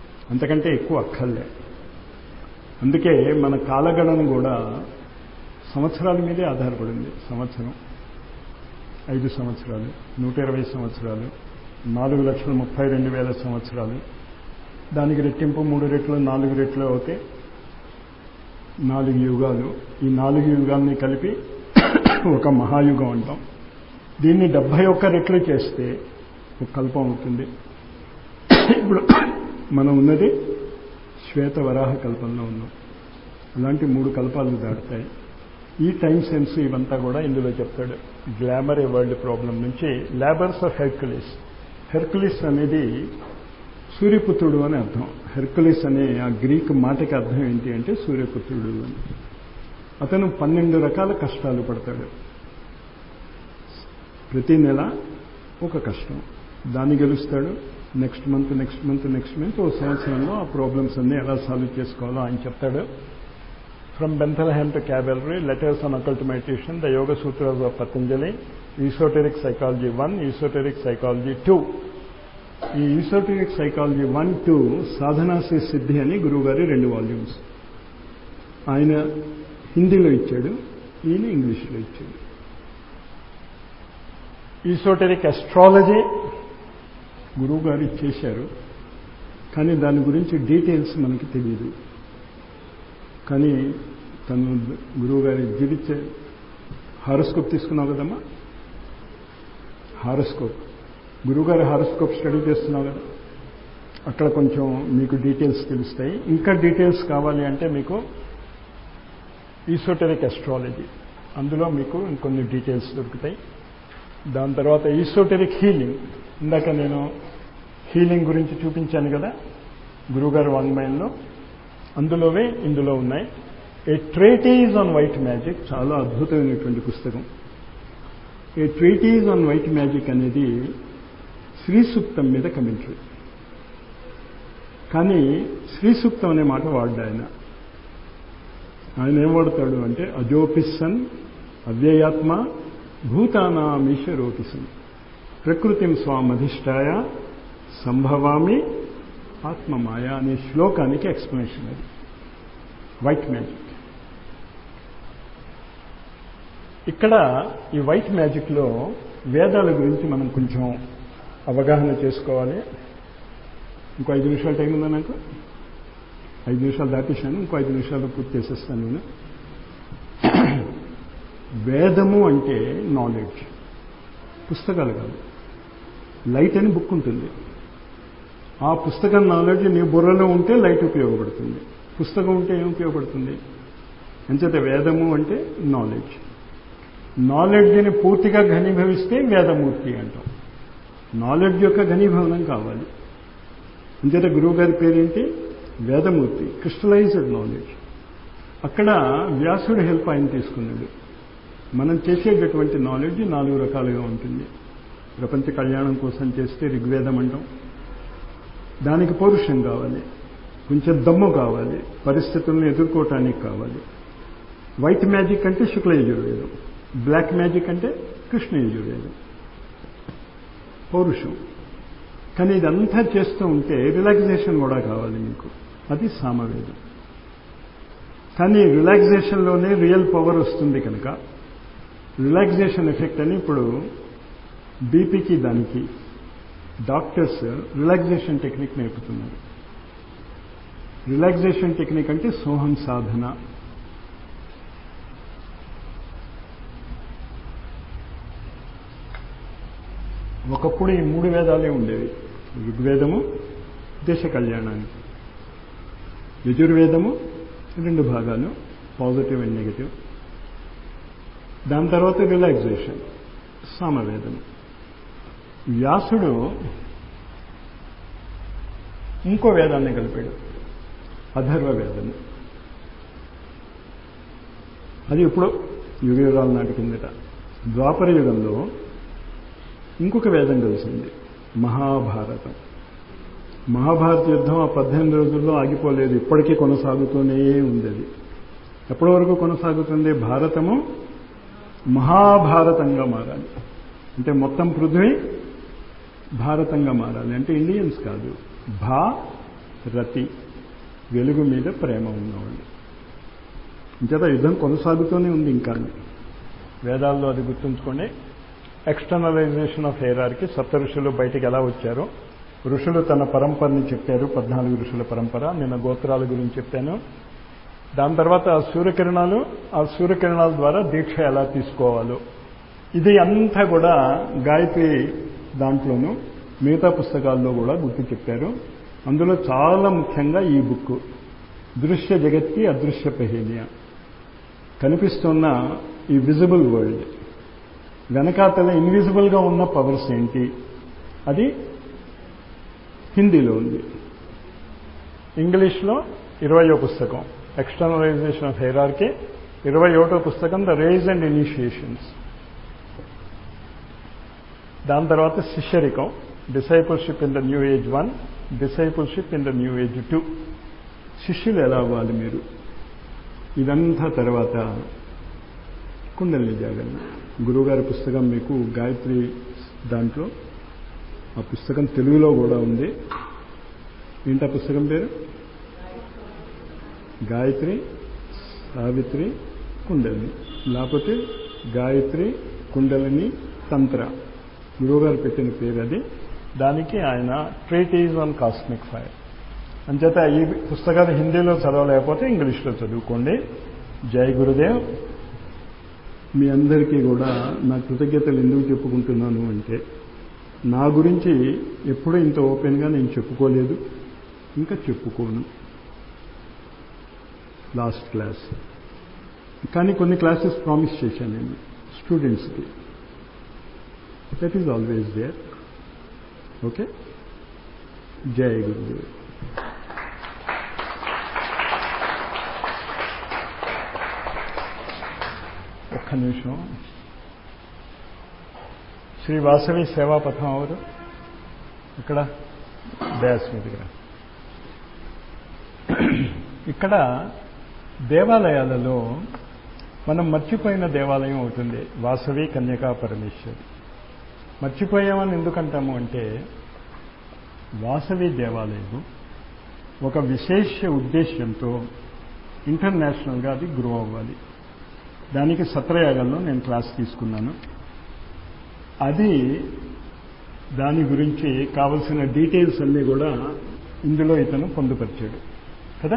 అంతకంటే ఎక్కువ అక్కర్లే. అందుకే మన కాలగణన కూడా సంవత్సరాల మీదే ఆధారపడింది. సంవత్సరం, ఐదు సంవత్సరాలు, నూట ఇరవై సంవత్సరాలు, నాలుగు లక్షల ముప్పై రెండు వేల సంవత్సరాలు, దానికి రెట్టింపు మూడు రెట్లు, నాలుగు రెట్లు అవుతే నాలుగు యుగాలు. ఈ నాలుగు యుగాల్ని కలిపి ఒక మహాయుగం అంటాం. దీన్ని డెబ్భై ఒక్క రెట్లు చేస్తే ఒక కల్పం అవుతుంది. ఇప్పుడు మనం ఉన్నది శ్వేత వరాహ కల్పంలో ఉన్నాం. అలాంటి మూడు కల్పాలు దాటుతాయి. ఈ టైం సెన్స్ ఇవంతా కూడా ఇందులో చెప్తాడు. గ్లామర్ ఏ వరల్డ్ ప్రాబ్లం నుంచి లేబర్స్ ఆఫ్ హెర్క్యులిస్. హెర్క్యులిస్ అనేది సూర్యపుత్రుడు అని అర్థం. హెర్క్యులిస్ అనే ఆ గ్రీక్ మాటకి అర్థం ఏంటి అంటే సూర్యపుత్రుడు అని. అతను పన్నెండు రకాల కష్టాలు పడతాడు. ప్రతి నెల ఒక కష్టం, దాన్ని గెలుస్తాడు. Next month next month next month ఓ సంవత్సరంలో ఆ ప్రాబ్లమ్స్ అన్నీ ఎలా సాల్వ్ చేసుకోవాలో ఆయన చెప్తాడు. From Bethlehem to Calvary, letters on occult meditation, the yoga sutras of Patanjali, esoteric psychology one, esoteric psychology two. ఈ ఈసోటెరిక్ సైకాలజీ వన్ టూ సాధనాసే సిద్ధి అని గురువుగారి రెండు వాల్యూమ్స్. ఆయన హిందీలో ఇచ్చాడు, ఈయన ఇంగ్లీష్లో ఇచ్చాడు. ఈసోటెరిక్ అస్ట్రాలజీ గురువుగారు ఇచ్చేశారు, కానీ దాని గురించి డీటెయిల్స్ మనకి తెలియదు. కానీ తను గురువుగారి జీవిత హారోస్కోప్ తీసుకున్నావు కదమ్మా, హారోస్కోప్ గురువుగారి హారోస్కోప్ స్టడీ చేస్తున్నావు కదా, అక్కడ కొంచెం మీకు డీటెయిల్స్ తెలుస్తాయి. ఇంకా డీటెయిల్స్ కావాలి అంటే మీకు ఈసోటెరిక్ అస్ట్రాలజీ, అందులో మీకు ఇంకొన్ని డీటెయిల్స్ దొరుకుతాయి. దాని తర్వాత ఈసోటెరిక్ హీలింగ్, ఇందాక నేను హీలింగ్ గురించి చూపించాను కదా గురువుగారు వాంగ్మయంలో, అందులోవే ఇందులో ఉన్నాయి. A treatise on white magic, చాలా అద్భుతమైనటువంటి పుస్తకం. A treatise on white magic అనేది శ్రీ సూక్తం మీద కమెంటరీ. కానీ శ్రీ సూక్తం అనే మాట వాడ్డా ఆయన. ఆయన ఏం వాడతాడు అంటే అజోపిస్సన్ అవ్యయాత్మ భూతానామీశ్వరోపిసన్ ప్రకృతిం స్వామధిష్టాయ సంభవామి ఆత్మమాయ అనే శ్లోకానికి ఎక్స్ప్లెనేషన్ అది వైట్ మ్యాజిక్. ఇక్కడ ఈ వైట్ మ్యాజిక్లో వేదాల గురించి మనం కొంచెం అవగాహన చేసుకోవాలి. ఇంకో ఐదు నిమిషాలు టైం ఉందా నాకు? ఐదు నిమిషాలు దాటేశాను, ఇంకో ఐదు నిమిషాలు పూర్తి చేసేస్తాను నేను. వేదము అంటే నాలెడ్జ్, పుస్తకాలు కాదు. లైట్ అని బుక్ ఉంటుంది, ఆ పుస్తకం నాలెడ్జ్ నీ బుర్రలో ఉంటే లైట్ ఉపయోగపడుతుంది, పుస్తకం ఉంటే ఏం ఉపయోగపడుతుంది? అంచేత వేదము అంటే నాలెడ్జ్. నాలెడ్జ్ని పూర్తిగా ఘనీభవిస్తే వేదమూర్తి అంటాం. నాలెడ్జ్ యొక్క ఘనీభవనం కావాలి. అంచేత గురువు గారి పేరేంటి? వేదమూర్తి, క్రిస్టలైజ్డ్ నాలెడ్జ్. అక్కడ వ్యాసుడు హెల్ప్ ఆయన తీసుకున్నాడు. మనం చేసేటటువంటి నాలెడ్జ్ నాలుగు రకాలుగా ఉంటుంది. ప్రపంచ కళ్యాణం కోసం చేస్తే ఋగ్వేదం అంటాం, దానికి పౌరుషం కావాలి, కొంచెం దమ్ము కావాలి, పరిస్థితులను ఎదుర్కోవటానికి కావాలి. వైట్ మ్యాజిక్ అంటే శుక్ల యజుర్వేదం, బ్లాక్ మ్యాజిక్ అంటే కృష్ణ యజుర్వేదం, పౌరుషం. కానీ ఇదంతా చేస్తూ ఉంటే రిలాక్సేషన్ కూడా కావాలి మీకు, అది సామవేదం. కానీ రిలాక్సేషన్లోనే రియల్ పవర్ వస్తుంది కనుక రిలాక్సేషన్ ఎఫెక్ట్ అని ఇప్పుడు బీపీకి దానికి డాక్టర్స్ రిలాక్సేషన్ టెక్నిక్ నేర్పుతున్నారు. రిలాక్సేషన్ టెక్నిక్ అంటే సోహం సాధన. ఒకప్పుడు ఈ మూడు వేదాలే ఉండేవి. ఋగ్వేదము దేశ కళ్యాణానికి, యజుర్వేదము రెండు భాగాలు, పాజిటివ్ అండ్ నెగటివ్. దాని తర్వాత రిలాక్సేషన్ సామవేదం. వ్యాసుడు ఇంకో వేదాన్ని కలిపాడు, అథర్వ వేదము. అది ఇప్పుడు యుగ యుగాల నాటి కిందట. ద్వాపర యుగంలో ఇంకొక వేదం కలిసింది, మహాభారతం. మహాభారత యుద్ధం ఆ పద్దెనిమిది రోజుల్లో ఆగిపోలేదు, ఇప్పటికీ కొనసాగుతూనే ఉంది. అది ఎప్పటి వరకు కొనసాగుతుంది? భారతము మహాభారతంగా మారాలి అంటే మొత్తం పృథ్వీ భారతంగా మారాలి అంటే ఇండియన్స్ కాదు, భారతి, వెలుగు మీద ప్రేమ ఉన్నవాళ్ళు. ఇంచేత యుద్ధం కొనసాగుతూనే ఉంది ఇంకా. వేదాల్లో అది గుర్తుంచుకోండి. ఎక్స్టర్నలైజేషన్ ఆఫ్ హైరార్కీ, సప్త ఋషులు బయటికి ఎలా వచ్చారో, ఋషులు తన పరంపరని చెప్పారు, పద్నాలుగు ఋషుల పరంపర. నిన్న గోత్రాల గురించి చెప్పాను. దాని తర్వాత ఆ సూర్యకిరణాలు, ఆ సూర్యకిరణాల ద్వారా దీక్ష ఎలా తీసుకోవాలో, ఇది అంతా కూడా గాయత్రి దాంట్లోనూ మిగతా పుస్తకాల్లో కూడా గుర్తు చెప్పారు. అందులో చాలా ముఖ్యంగా ఈ బుక్ దృశ్య జగత్కి అదృశ్య పహేలియ, కనిపిస్తున్న ఈ విజిబుల్ వరల్డ్ వెనకాతల ఇన్విజిబుల్గా ఉన్న పవర్స్ ఏంటి, అది హిందీలో ఉంది. ఇంగ్లీష్లో ఇరవయో పుస్తకం ఎక్స్టర్నలైజేషన్ ఆఫ్ హైరార్కీ, ఇరవై ఒకటో పుస్తకం ద రేజ్ అండ్ ఇనిషియేషన్స్. దాని తర్వాత శిష్యరికం, discipleship in the new age one, discipleship in the new age two. శిష్యులు ఎలా అవ్వాలి మీరు, ఇదంతా తర్వాత కుండలిని జాగరణ. గురువుగారి పుస్తకం మీకు గాయత్రి దాంట్లో, ఆ పుస్తకం తెలుగులో కూడా ఉంది. ఏంటా పుస్తకం పేరు? గాయత్రి సావిత్రి కుండలిని, లేకపోతే గాయత్రి కుండలిని తంత్ర, గురువుగారు పెట్టిన పేరు అది. దానికి ఆయన ట్రీటీజ్ ఆన్ కాస్మిక్ ఫైర్. అంచేత ఈ పుస్తకాన్ని హిందీలో చదవలేకపోతే ఇంగ్లీష్లో చదువుకోండి. జై గురుదేవ్. మీ అందరికీ కూడా నా కృతజ్ఞతలు ఎందుకు చెప్పుకుంటున్నాను అంటే, నా గురించి ఎప్పుడూ ఇంత ఓపెన్గా నేను చెప్పుకోలేదు, ఇంకా చెప్పుకోను. లాస్ట్ క్లాస్ కానీ కొన్ని క్లాసెస్ ప్రామిస్ చేశాను నేను స్టూడెంట్స్కి. That is always there. Okay. జై గురుదేవ్. ఒక్క నిమిషం. శ్రీ వాసవి సేవాపథం అవరు ఇక్కడ డ్యాస్ మీ దగ్గర. ఇక్కడ దేవాలయాలలో మనం మర్చిపోయిన దేవాలయం అవుతుంది వాసవి కన్యకా పరమేశ్వరి. మర్చిపోయామని ఎందుకంటాము అంటే, వాసవి దేవాలయం ఒక విశేష ఉద్దేశ్యంతో ఇంటర్నేషనల్గా అది గ్రో అవ్వాలి. దానికి సత్రయాగంలో నేను క్లాస్ తీసుకున్నాను. అది దాని గురించి కావలసిన డీటెయిల్స్ అన్నీ కూడా ఇందులో ఇతను పొందుపరిచాడు కదా.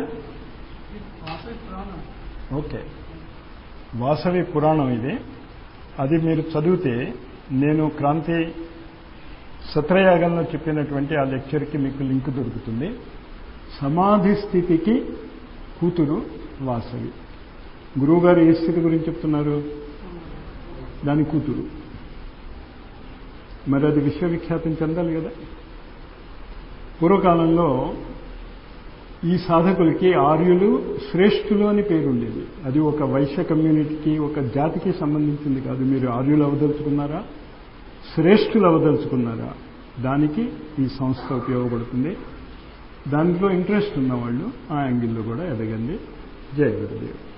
ఓకే. వాసవి పురాణం ఇది. అది మీరు చదివితే నేను క్రాంతి సత్రయాగంలో చెప్పినటువంటి ఆ లెక్చర్కి మీకు లింక్ దొరుకుతుంది. సమాధి స్థితికి కూతురు వాసవి. గురువుగారు ఏ స్థితి గురించి చెప్తున్నారు? దాని కూతురు. మరి అది విశ్వవిఖ్యాతం చెందాలి కదా. పూర్వకాలంలో ఈ సాధకులకి ఆర్యులు శ్రేష్ఠులు అని పేరుండేది. అది ఒక వైశ్య కమ్యూనిటీకి, ఒక జాతికి సంబంధించింది కాదు. మీరు ఆర్యులు అవదలుచుకున్నారా, శ్రేష్ఠులు అవదలుచుకున్నారా, దానికి ఈ సంస్థ ఉపయోగపడుతుంది. దాంట్లో ఇంట్రెస్ట్ ఉన్నవాళ్ళు ఆ యాంగిల్లో కూడా ఎదగండి. జై గురుదేవ్.